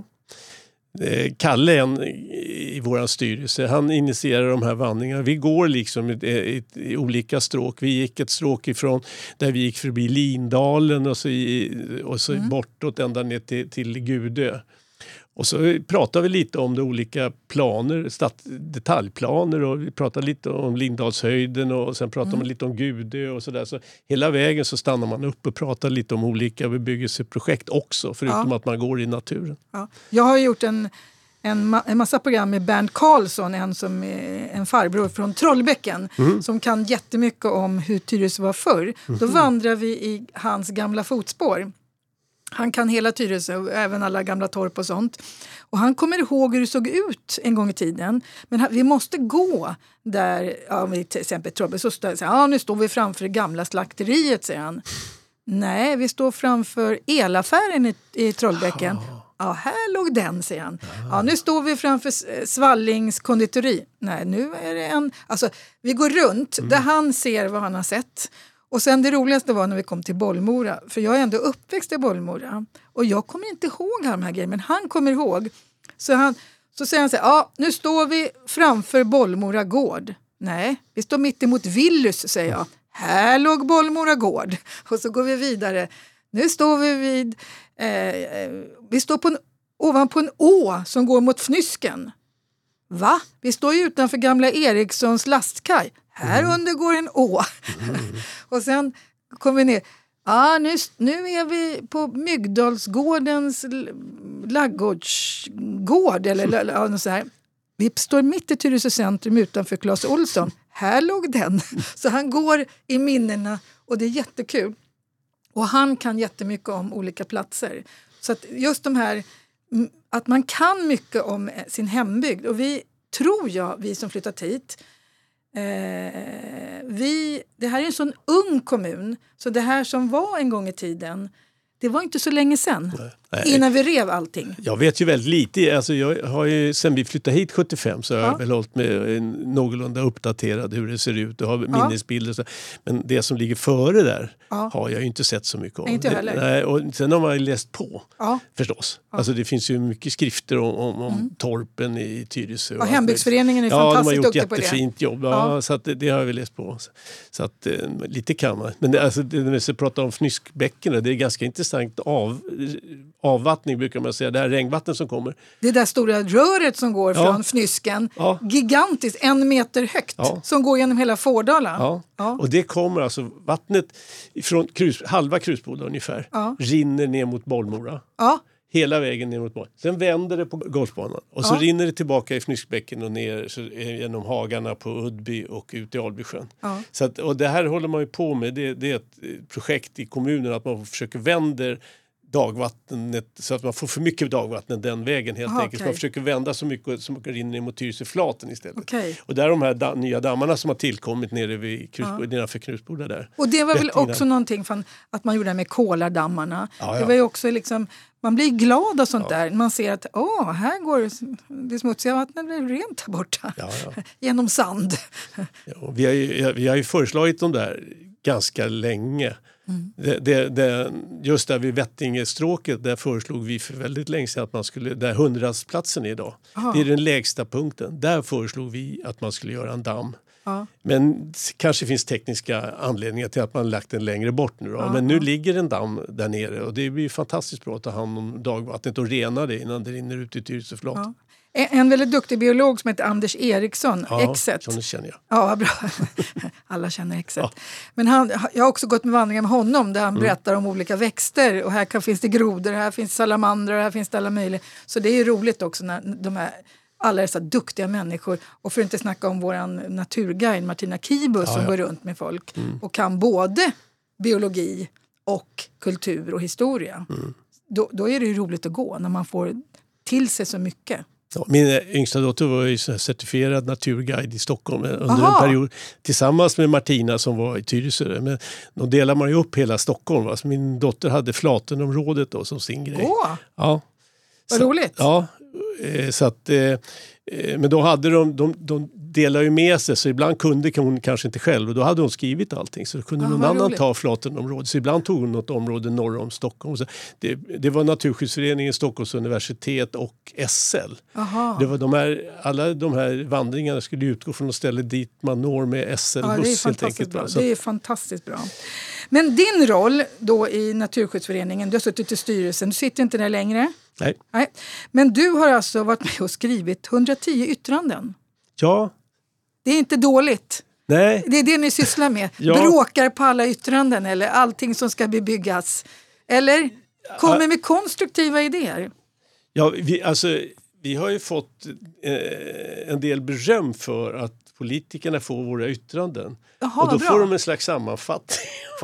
Kalle i våran styrelse, han initierar de här vandringarna. Vi går liksom i olika stråk. Vi gick ett stråk ifrån där vi gick förbi Lindalen och så bortåt ända ner till Gudö. Och så pratar vi lite om de olika planer, detaljplaner och vi pratar lite om Lindalshöjden och sen pratar man lite om Gudö och sådär. Så hela vägen så stannar man upp och pratar lite om olika bebyggelseprojekt också, förutom att man går i naturen. Ja. Jag har gjort en massa program med Bernt Karlsson, en farbror från Trollbäcken som kan jättemycket om hur Tyresö var förr. Då vandrar vi i hans gamla fotspår. Han kan hela Tyresö och även alla gamla torp och sånt. Och han kommer ihåg hur det såg ut en gång i tiden. Men vi måste gå där, till exempel Trollbäck, så nu står vi framför det gamla slakteriet, säger han. Nej, vi står framför elaffären i Trollbäcken. Ja, här låg den, säger han. Ja, nu står vi framför Svallings konditori. Nej, nu är det vi går runt där han ser vad han har sett. Och sen det roligaste var när vi kom till Bollmora. För jag är ändå uppväxt i Bollmora. Och jag kommer inte ihåg de här grejerna, men han kommer ihåg. Så Så säger han så här, nu står vi framför Bollmora gård. Nej, vi står mitt emot Willys, säger jag. Här låg Bollmora gård. Och så går vi vidare. Nu står vi vi står ovanpå en å som går mot Fnysken. Va? Vi står ju utanför gamla Erikssons lastkaj. Här under går en å. Och sen kommer vi ner. Nu är vi på Myggdalsgårdens laggårdsgård. Eller något så här. Vi står mitt i Tyresö centrum utanför Clas Ohlson. Här låg den. Så han går i minnena och det är jättekul. Och han kan jättemycket om olika platser. Så att just de här, att man kan mycket om sin hembygd. Och vi som flyttat hit, det här är en sån ung kommun. Så det här som var en gång i tiden, det var inte så länge sedan. Nej. Innan vi rev allting. Jag vet ju väldigt lite. Alltså jag har ju, sen vi flyttade hit 75 så har jag väl hållit med någorlunda uppdaterad hur det ser ut och har minnesbilder. Så. Men det som ligger före där har jag ju inte sett så mycket om. Inte heller. Nej, och sen har man ju läst på förstås. Alltså det finns ju mycket skrifter om torpen i Tyresö. Och hembygdsföreningen är fantastiskt duktig på det. Ja, de har gjort jättefint jobb. Ja, så att det har vi läst på. Så att lite kan man. Men när vi ska prata om Fnyskbäcken, det är ganska intressant avvattning brukar man säga. Det här regnvattnet som kommer. Det där stora röret som går från Fnysken. Gigantiskt, 1 meter högt. Som går genom hela Fårdala. Och det kommer alltså vattnet från halva Krusboda ungefär. Rinner ner mot Bollmora. Hela vägen ner mot Bollmora. Sen vänder det på golfbanan. Och så rinner det tillbaka i Fnyskbäcken och ner genom hagarna på Udby och ut i Albysjön. Så att, och det här håller man ju på med. Det är ett projekt i kommunen att man försöker vända dagvattnet så att man får för mycket dagvatten den vägen helt enkelt. Okay. Man försöker vända så mycket som rinner ner mot Tyresöflaten istället. Okay. Och där är de här nya dammarna som har tillkommit nere vid nedanför Krusboda där. Och det var väl också någonting från att man gjorde det med kolardammarna. Det var ju också liksom, man blir glad och sånt där. Man ser att här går det smutsiga vattnet blir rent där borta. Genom sand. Vi har ju föreslagit de där ganska länge. Just där vid Vättingestråket där föreslog vi för väldigt länge sedan att man skulle, där 100-platsen är idag, det är den lägsta punkten, där föreslog vi att man skulle göra en damm. Men kanske finns tekniska anledningar till att man lagt den längre bort nu då. Men nu ligger en damm där nere och det blir fantastiskt bra att ta hand om dagvattnet och rena det innan det rinner ut i Tyresöflaten. En väldigt duktig biolog som heter Anders Eriksson, Exet. Ja, känner jag. Ja, bra. Alla känner Exet. Men jag har också gått med vandringar med honom där han berättar om olika växter. Och här finns det grodor, här finns salamandrar, här finns det alla möjliga. Så det är ju roligt också när alla dessa duktiga människor. Och för att inte snacka om våran naturguide Martina Kibus som går runt med folk. Och kan både biologi och kultur och historia. Då är det ju roligt att gå när man får till sig så mycket. Ja, min yngsta dotter var ju certifierad naturguide i Stockholm under en period tillsammans med Martina som var i Tyresö. Men då delar man ju upp hela Stockholm. Va? Så min dotter hade Flatenområdet då som sin grej. Vad roligt. Ja, så att, men då hade de delar ju med sig så ibland kunde hon kanske inte själv och då hade hon skrivit allting så då kunde någon annan ta Flatenområdet. Så ibland tog hon något område norr om Stockholm. Så det var Naturskyddsföreningen, Stockholms universitet och SL. Det var alla de här vandringarna skulle utgå från ett ställe dit man når med SL-buss helt enkelt. Det är fantastiskt bra. Men din roll då i Naturskyddsföreningen, du har suttit i styrelsen, du sitter inte där längre? Nej. Men du har alltså varit med och skrivit 110 yttranden. Ja. Det är inte dåligt. Nej. Det är det ni sysslar med. Bråkar på alla yttranden eller allting som ska bebyggas. Eller kommer med konstruktiva idéer. Ja, vi har ju fått en del beröm för att politikerna får våra yttranden. Och då får de en slags sammanfattning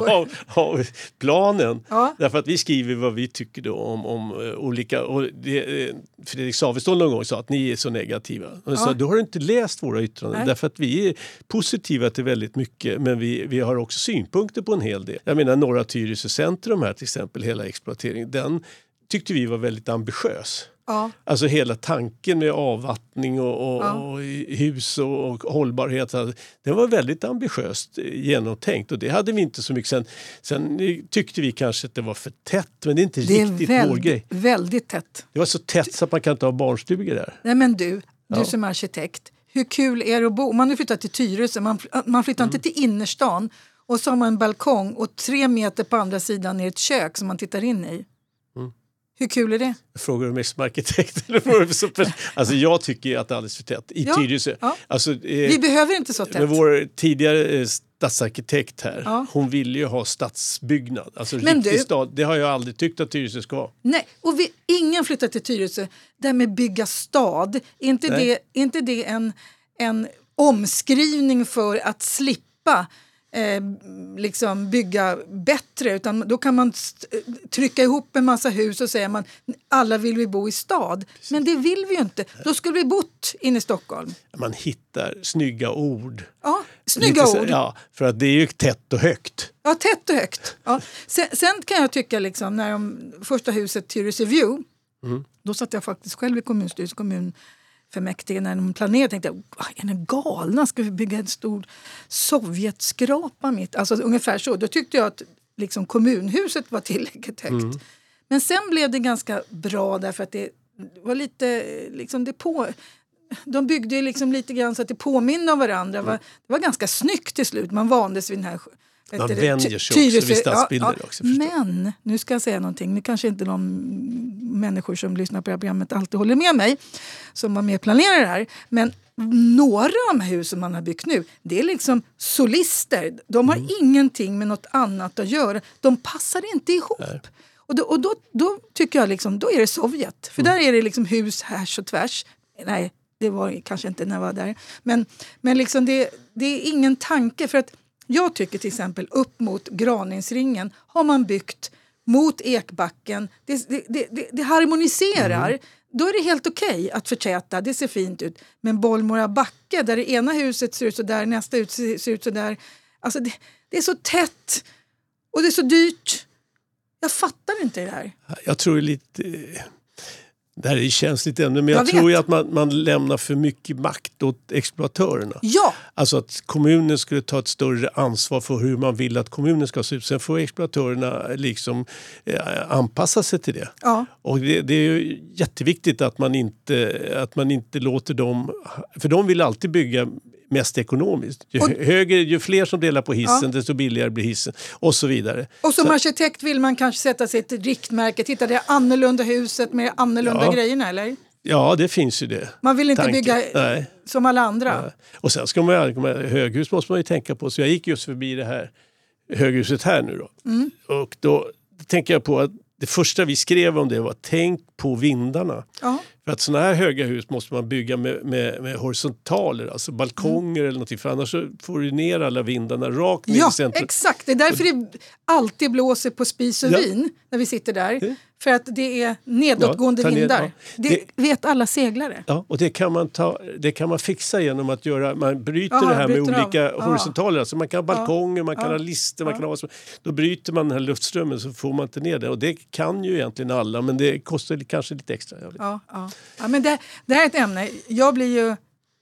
av planen. Därför att vi skriver vad vi tycker då om olika... Och Fredrik Savestål någon gång sa att ni är så negativa. Och sa, du har inte läst våra yttranden. Nej. Därför att vi är positiva till väldigt mycket. Men vi har också synpunkter på en hel del. Jag menar Norra Tyresö centrum här till exempel, hela exploateringen. Den tyckte vi var väldigt ambitiös. Ja. Alltså hela tanken med avvattning och hus och hållbarhet. Det var väldigt ambitiöst genomtänkt och det hade vi inte så mycket. Sen tyckte vi kanske att det var för tätt, men det är inte riktigt vår grej. Väldigt tätt. Det var så tätt så att man kan inte ha barnstugor där. Nej men du som arkitekt, hur kul är det att bo? Man har flyttat till Tyresö, man flyttar inte till innerstan och så har man en balkong och 3 meter på andra sidan är ett kök som man tittar in i. Hur kul är det? Frågar du mig som arkitekt? Alltså jag tycker att det är alldeles för tätt i Tyresö. Ja. Alltså, vi behöver inte så tätt. Men vår tidigare stadsarkitekt här, hon ville ju ha stadsbyggnad. Alltså riktig stad. Det har jag aldrig tyckt att Tyresö ska ha. Nej, och ingen flyttar till Tyresö. Det med bygga stad, är inte det en omskrivning för att slippa liksom bygga bättre, utan då kan man trycka ihop en massa hus och säga man alla vill vi bo i stad. Precis. Men det vill vi ju inte. Då skulle vi bott inne i Stockholm. Man hittar snygga ord. Ja, snygga ord. Ja, för att det är ju tätt och högt. Ja, tätt och högt. Ja. Sen kan jag tycka liksom när första huset Tyresö View, då satt jag faktiskt själv i kommunstyrelsen, kommunfullmäktige när de planerade, tänkte jag, är ni galna? Ska vi bygga en stor Sovjetskrapa mitt? Alltså ungefär så. Då tyckte jag att liksom kommunhuset var tillräckligt högt. Men sen blev det ganska bra därför att det var lite liksom de byggde ju liksom lite grann så att det påminner om varandra. Det var ganska snyggt till slut. Man vandes vid den här man vänjer sig också vid stadsbilder också. Men, nu ska jag säga någonting. Nu kanske inte de människor som lyssnar på det här programmet alltid håller med mig, som var med och planerade det här. Men några av de hus som man har byggt nu, det är liksom solister. De har ingenting med något annat att göra. De passar inte ihop. Nej. Och då tycker jag liksom, då är det Sovjet. För där är det liksom hus härs och tvärs. Nej, det var kanske inte när jag var där. Men liksom det är ingen tanke, för att jag tycker till exempel upp mot Graningsringen har man byggt mot Ekbacken. Det harmoniserar. Då är det helt okej att förtäta. Det ser fint ut. Men Bollmora backe, där det ena huset ser ut så där, nästa hus ser ut så där. Alltså det är så tätt. Och det är så dyrt. Jag fattar inte det här. Jag tror lite... Det här är känsligt ämne, men jag tror ju att man lämnar för mycket makt åt exploatörerna. Ja! Alltså att kommunen skulle ta ett större ansvar för hur man vill att kommunen ska se ut. Sen får exploatörerna liksom anpassa sig till det. Ja. Och det är ju jätteviktigt att man inte låter dem... För de vill alltid bygga mest ekonomiskt. Ju fler som delar på hissen, desto billigare blir hissen och så vidare. Och som arkitekt vill man kanske sätta sig ett riktmärke. Titta, det är annorlunda huset med annorlunda grejerna, eller? Ja, det finns ju det. Man vill inte bygga som alla andra. Nej. Och sen ska höghus måste man ju tänka på. Så jag gick just förbi det här höghuset här nu då. Och då tänker jag på att det första vi skrev om det var tänk på vindarna. Ja. För att sådana här höga hus måste man bygga med horisontaler, alltså balkonger eller någonting. För annars så får du ner alla vindarna rakt ner i centrum. Ja, exakt. Det är därför det alltid blåser på spis och vin när vi sitter där. För att det är nedåtgående vindar. Det vet alla seglare. Ja, och det kan man fixa genom att man bryter det här med olika horisontaler. Alltså man kan ha balkonger, man kan ha lister, man kan ha... Då bryter man den här luftströmmen så får man inte ner det. Och det kan ju egentligen alla, men det kostar kanske lite extra. Ja, men det här är ett ämne. Jag blir ju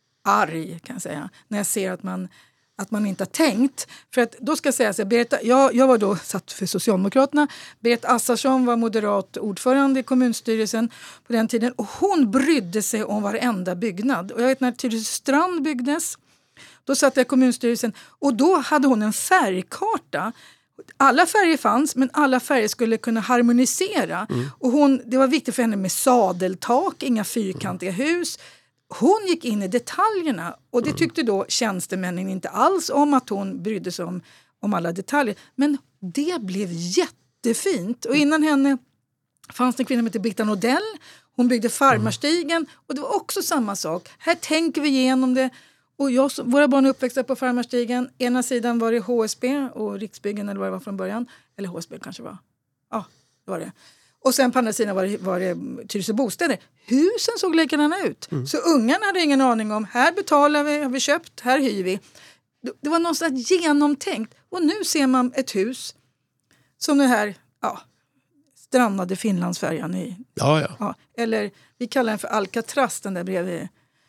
arg, kan jag säga, när jag ser att man inte har tänkt. För att då ska jag säga så här, jag var då satt för Socialdemokraterna. Berit Assarsson var moderat ordförande i kommunstyrelsen på den tiden. Och hon brydde sig om varenda byggnad. Och jag vet när Tyresö strand byggdes, då satt jag i kommunstyrelsen. Och då hade hon en färgkarta. Alla färger fanns, men alla färger skulle kunna harmonisera. Och det var viktigt för henne med sadeltak, inga fyrkantiga hus. Hon gick in i detaljerna och det tyckte då tjänstemännen inte alls om, att hon brydde sig om alla detaljer. Men det blev jättefint. Och innan henne fanns det en kvinna som hette Birgitta Nordell. Hon byggde Farmarstigen och det var också samma sak. Här tänker vi igenom det. Och våra barn är uppväxta på Farmarstigen. Ena sidan var det HSB och Riksbyggen, eller vad det var från början. Eller HSB kanske var. Ja, det var det. Och sen på andra sidan var det Tyresö bostäder. Husen såg likadana ut. Så ungarna hade ingen aning om, här betalar vi, har vi köpt, här hyr vi. Det var någonstans genomtänkt. Och nu ser man ett hus som det här, strandade Finlandsfärjan i. Ja. Eller vi kallar den för Alcatraz, den där bredvid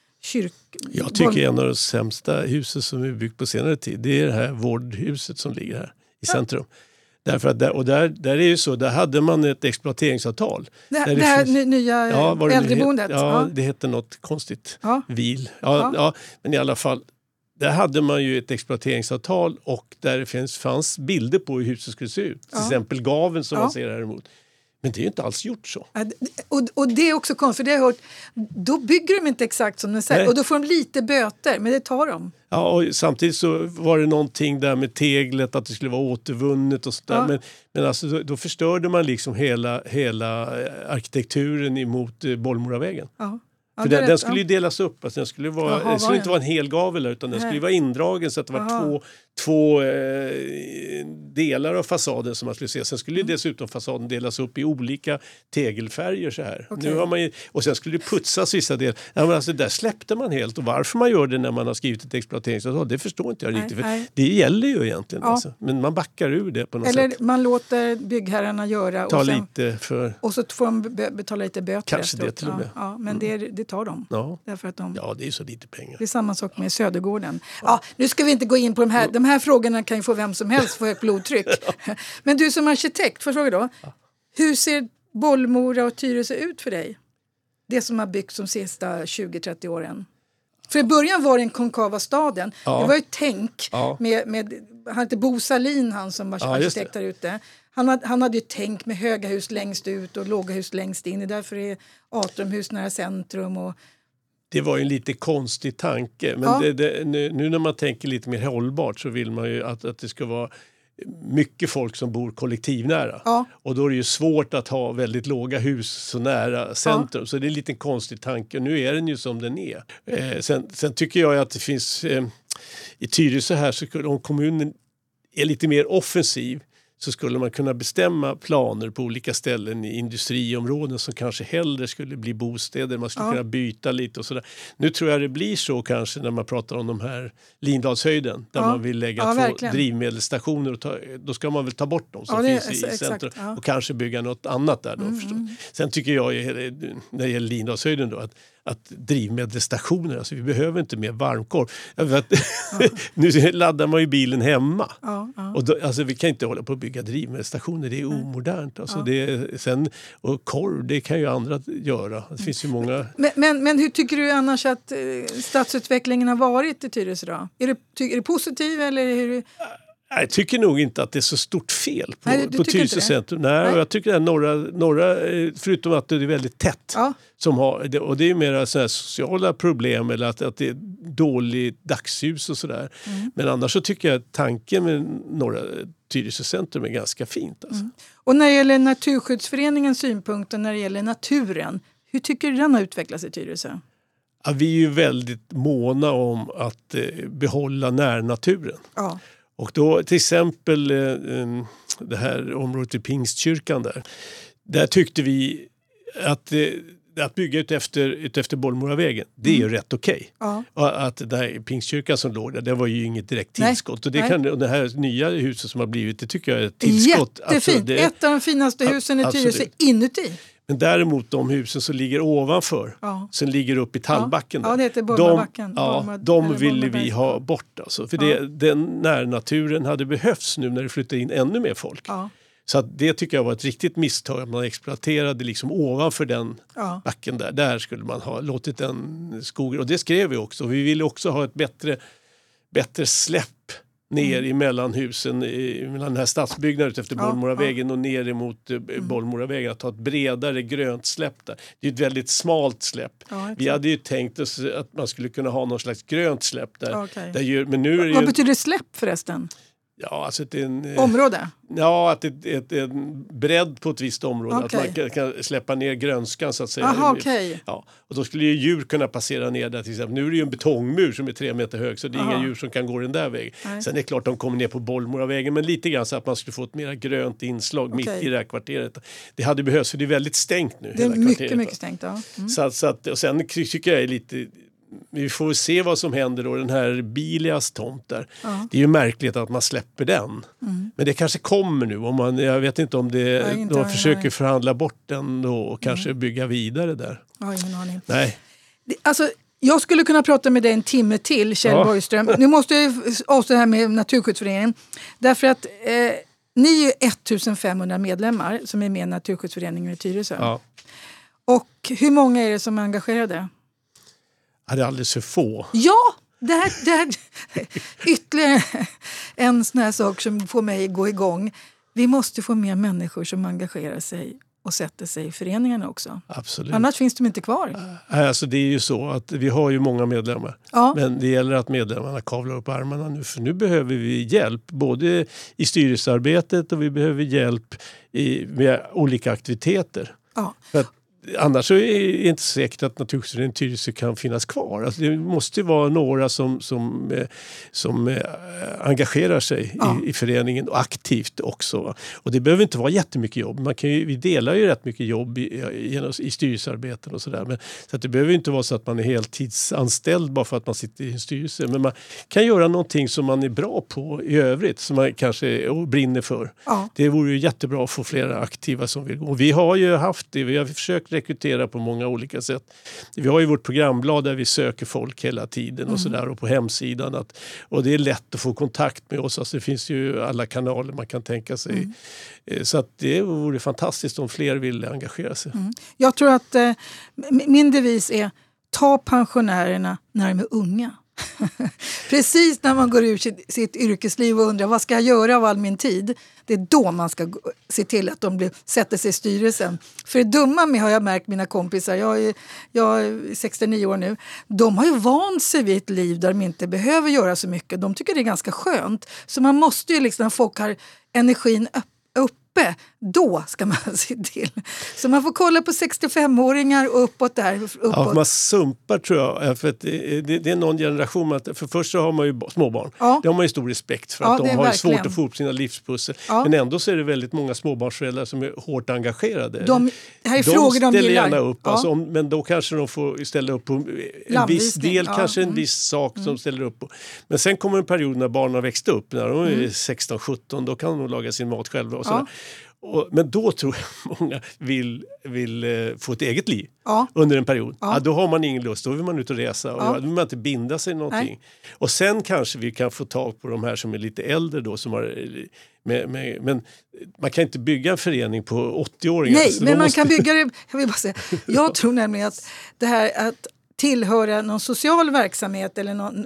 Jag tycker en av de sämsta husen som är byggt på senare tid, det är det här vårdhuset som ligger här i centrum. Därför att där är ju så, där hade man ett exploateringsavtal. Det här nya äldreboendet. Det heter något konstigt. Vil. Men i alla fall, där hade man ju ett exploateringsavtal och där det fanns bilder på hur huset skulle se ut. Till exempel gaven som man ser här emot. Men det är ju inte alls gjort så. Och det är också konstigt, för det har jag hört. Då bygger de inte exakt som de säger. Och då får de lite böter, men det tar de. Ja, och samtidigt så var det någonting där med teglet, att det skulle vara återvunnet och sådär. Men alltså, då förstörde man liksom hela arkitekturen emot Bollmoravägen. För den skulle ju delas upp. Alltså det skulle inte vara en hel gavel utan den skulle vara indragen så att det var två delar av fasaden som man skulle se. Sen skulle ju dessutom fasaden delas upp i olika tegelfärger så här. Nu har man och sen skulle det putsas vissa delar. Ja, men alltså där släppte man helt. Och varför man gör det när man har skrivit ett exploateringsavtal, det förstår inte jag riktigt. För det gäller ju egentligen. Alltså. Men man backar ur det på något sätt. Eller man låter byggherrarna göra. Och så får de betala lite böter. Kanske det till och med. Men det tar de. Därför att det är så lite pengar. Det är samma sak med Södergården. Nu ska vi inte gå in på de här. De här frågorna kan ju få vem som helst få högt blodtryck. Men du som arkitekt, får jag fråga då. Hur ser Bollmora och Tyresö ut för dig? Det som har byggts de sista 20-30 åren. För i början var det en konkava staden. Det var ju ett tänk med han hette Bo Salin, han som var arkitekt där ute. Han hade ju tänk med höga hus längst ut och låga hus längst in. Det är därför det är atriumhus nära centrum och det var ju en lite konstig tanke. Men nu när man tänker lite mer hållbart så vill man ju att det ska vara mycket folk som bor kollektivnära. Och då är det ju svårt att ha väldigt låga hus så nära centrum. Så det är en lite konstig tanke. Nu är den ju som den är. Sen tycker jag att det finns i Tyresö här, så om kommunen är lite mer offensiv så skulle man kunna bestämma planer på olika ställen i industriområden som kanske hellre skulle bli bostäder. Man skulle kunna byta lite och sådär. Nu tror jag det blir så kanske när man pratar om de här Lindalshöjden där man vill lägga 2 drivmedelsstationer. Då ska man väl ta bort dem som finns i centrum och kanske bygga något annat där då förstås. Sen tycker jag när det gäller Lindalshöjden då att drivmedelsstationer, alltså vi behöver inte mer varmkorv. Nu laddar man ju bilen hemma. Och då, alltså vi kan inte hålla på att bygga drivmedelsstationer, det är omodernt. Alltså och korv, det kan ju andra göra. Det finns ju många. Men hur tycker du annars att stadsutvecklingen har varit i Tyresö då? Är det positiv eller hur? Jag tycker nog inte att det är så stort fel på Tyresö centrum. Nej, jag tycker att norra förutom att det är väldigt tätt och det är mer sådana här sociala problem eller att det är dåligt dagsljus och sådär. Men annars så tycker jag att tanken med norra Tyresö centrum är ganska fint. Alltså. Och när det gäller Naturskyddsföreningens synpunkter när det gäller naturen, hur tycker du den har utvecklats i Tyresö? Ja, vi är ju väldigt måna om att behålla närnaturen. Och då till exempel det här området i Pingstkyrkan där tyckte vi att bygga ut efter Bollmoravägen, det är ju rätt okej. Och att det här Pingstkyrkan som låg där, det var ju inget direkt tillskott. Och det här nya huset som har blivit, det tycker jag är ett tillskott. Jättefint, alltså ett av de finaste husen i Tyresö inuti. Men däremot de husen som ligger ovanför, som ligger upp i tallbacken där, det heter Bollmarbacken. De ville vi ha bort. Alltså. För den närnaturen hade behövts nu när det flyttade in ännu mer folk. Så att det tycker jag var ett riktigt misstag att man exploaterade liksom ovanför den backen där. Där skulle man ha låtit den skogen, och det skrev vi också. Vi ville också ha ett bättre släpp ner emellan husen, mellan den här stadsbyggnaden efter Bollmoravägen och ner emot Bollmoravägen, att ha ett bredare grönt släpp där. Det är ett väldigt smalt släpp. Vi hade ju tänkt oss att man skulle kunna ha någon slags grönt släpp där. Men nu är det vad betyder släpp förresten? Ja, alltså område? Ja, att det är en bredd på ett visst område. Att man kan släppa ner grönskan så att säga. Ja, och då skulle ju djur kunna passera ner där till exempel. Nu är det ju en betongmur som är 3 meter hög så det är inga djur som kan gå den där vägen. Sen är det klart de kommer ner på Bollmoravägen, men lite grann så att man skulle få ett mer grönt inslag mitt i det här kvarteret. Det hade behövts för det är väldigt stängt nu. Det är mycket stängt, Så att, och sen tycker jag är lite vi får se vad som händer då. Den här Bilias tomt där. Ja. Det är ju märkligt att man släpper den. Men det kanske kommer nu. Jag vet inte om de försöker förhandla bort den då och kanske bygga vidare där. Ja, ingen aning. Nej. Alltså, jag skulle kunna prata med dig en timme till, Kjell Borgström. Nu måste jag avsluta här med Naturskyddsföreningen. Därför att ni är 1500 medlemmar som är med i Naturskyddsföreningen i Tyresö. Ja. Och hur många är det som är engagerade? Ja, det är alldeles för få. Ja, det här ytterligare en sån här sak som får mig att gå igång. Vi måste få mer människor som engagerar sig och sätter sig i föreningarna också. Absolut. Annars finns de inte kvar. Alltså det är ju så att vi har ju många medlemmar. Ja. Men det gäller att medlemmarna kavlar upp armarna nu. För nu behöver vi hjälp. Både i styrelsearbetet och vi behöver hjälp med olika aktiviteter. Ja. För att annars så är det inte säkert att Naturskyddsföreningen Tyresö kan finnas kvar. Alltså det måste vara några som engagerar sig i föreningen och aktivt också. Och det behöver inte vara jättemycket jobb. Vi delar ju rätt mycket jobb i styrelsearbeten och sådär. Så att det behöver inte vara så att man är heltidsanställd bara för att man sitter i en styrelse. Men man kan göra någonting som man är bra på i övrigt. Som man kanske brinner för. Ja. Det vore ju jättebra att få flera aktiva som vill gå. Och vi har ju haft det. Vi har försökt rekrytera på många olika sätt. Vi har ju vårt programblad där vi söker folk hela tiden och sådär, och på hemsidan och det är lätt att få kontakt med oss. Alltså det finns ju alla kanaler man kan tänka sig. Så att det vore fantastiskt om fler ville engagera sig. Jag tror att min devis är ta pensionärerna när de är unga. Precis när man går ur sitt yrkesliv och undrar vad ska jag göra av all min tid, det är då man ska se till att de sätter sig i styrelsen. För det dumma med, har jag märkt, mina kompisar, jag är 69 år nu, de har ju vant sig vid ett liv där de inte behöver göra så mycket. De tycker det är ganska skönt. Så man måste ju liksom, när folk har energin uppe, då ska man se till. Så man får kolla på 65-åringar och uppåt där. Ja, man sumpar tror jag. För att det är någon generation. För först så har man ju småbarn. Ja. Det har man ju stor respekt för. Att de har svårt att få upp sina livspussel. Ja. Men ändå så är det väldigt många småbarnsföräldrar som är hårt engagerade. De ställer gärna upp. Ja. Alltså, men då kanske de får ställa upp på en viss del. Kanske en viss sak som ställer upp på. Men sen kommer en period när barnen har växt upp. När de är 16-17. Då kan de laga sin mat själva och sådär. Men då tror jag många vill få ett eget liv under en period. Ja. Då har man ingen lust, då vill man ut och resa och då vill man inte binda sig någonting. Nej. Och sen kanske vi kan få tag på de här som är lite äldre då, som har men man kan inte bygga en förening på 80-åringar. Nej, men man kan bygga det, jag vill bara säga. Jag tror nämligen att det här att tillhöra någon social verksamhet eller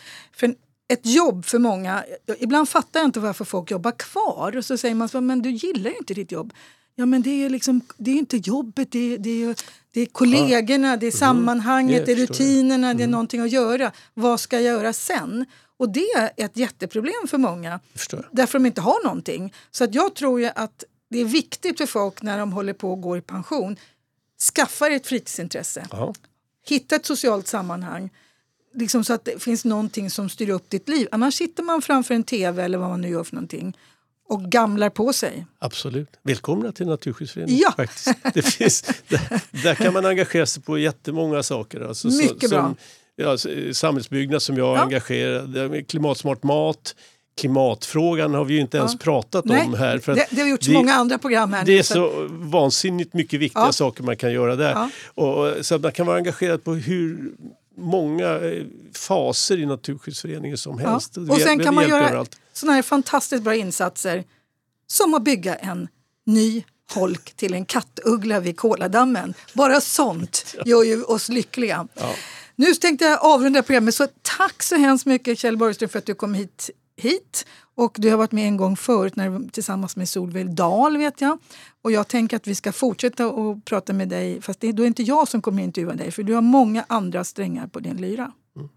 ett jobb för många, ibland fattar jag inte varför folk jobbar kvar. Och så säger man så, men du gillar inte ditt jobb. Ja, men det är liksom, det är inte jobbet, det är kollegorna, det är sammanhanget, det är rutinerna, det är någonting att göra. Vad ska jag göra sen? Och det är ett jätteproblem för många. Därför de inte har någonting. Så att jag tror ju att det är viktigt för folk när de håller på och går i pension. Skaffa ett fritidsintresse. Hitta ett socialt sammanhang. Liksom så att det finns någonting som styr upp ditt liv. Annars sitter man framför en tv eller vad man nu gör för någonting och gamlar på sig. Absolut. Välkomna till Naturskyddsföreningen. Ja. Faktiskt. Det finns, där kan man engagera sig på jättemånga saker. Alltså, mycket bra. Samhällsbyggnad som jag är engagerad. Klimatsmart mat. Klimatfrågan har vi ju inte ens pratat om här. För det har gjorts många andra program här. Det är så vansinnigt mycket viktiga saker man kan göra där. Ja. Och, så att man kan vara engagerad på hur många faser i Naturskyddsföreningen som helst. Och sen kan man göra såna här fantastiskt bra insatser som att bygga en ny holk till en kattuggla vid Koladammen. Bara sånt gör ju oss lyckliga. Ja. Nu tänkte jag avrunda programmet, så tack så hemskt mycket Kjell Borgström för att du kom hit. Och du har varit med en gång förut tillsammans med Solveig Dahl, vet jag. Och jag tänker att vi ska fortsätta att prata med dig, fast då är inte jag som kommer intervjua dig, för du har många andra strängar på din lyra.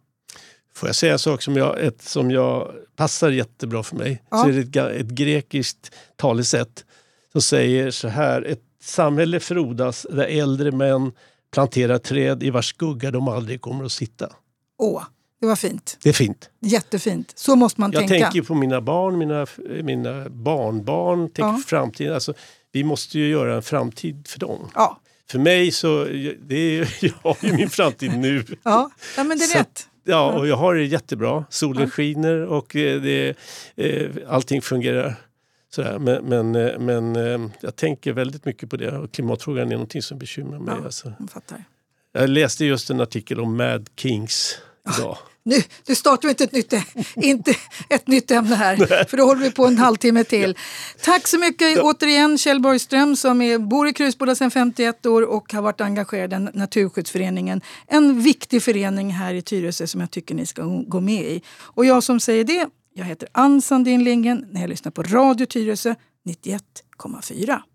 Får jag säga en sak som jag passar jättebra för mig? Så är det ett grekiskt talesätt som säger så här: ett samhälle frodas där äldre män planterar träd i vars skugga de aldrig kommer att sitta. Det var fint. Det är fint. Jättefint. Så måste man tänka. Jag tänker på mina barn, mina barnbarn. Tänker på framtiden. Alltså, vi måste ju göra en framtid för dem. Ja. för mig så, jag har ju min framtid nu. Ja, men det är rätt. Ja, och jag har det jättebra. Solen skiner och allting fungerar. Sådär. Men jag tänker väldigt mycket på det. Och klimatfrågan är någonting som bekymrar mig. Ja, alltså. jag fattar. Jag läste just en artikel om Mad Kings idag. Nu startar vi inte ett nytt ämne här, för då håller vi på en halvtimme till. Tack så mycket återigen Kjell Borgström som bor i Krusboda sedan 51 år och har varit engagerad i Naturskyddsföreningen. En viktig förening här i Tyresö som jag tycker ni ska gå med i. Och jag som säger det, jag heter Ann Sandin Lindgren när jag lyssnar på Radio Tyresö 91,4.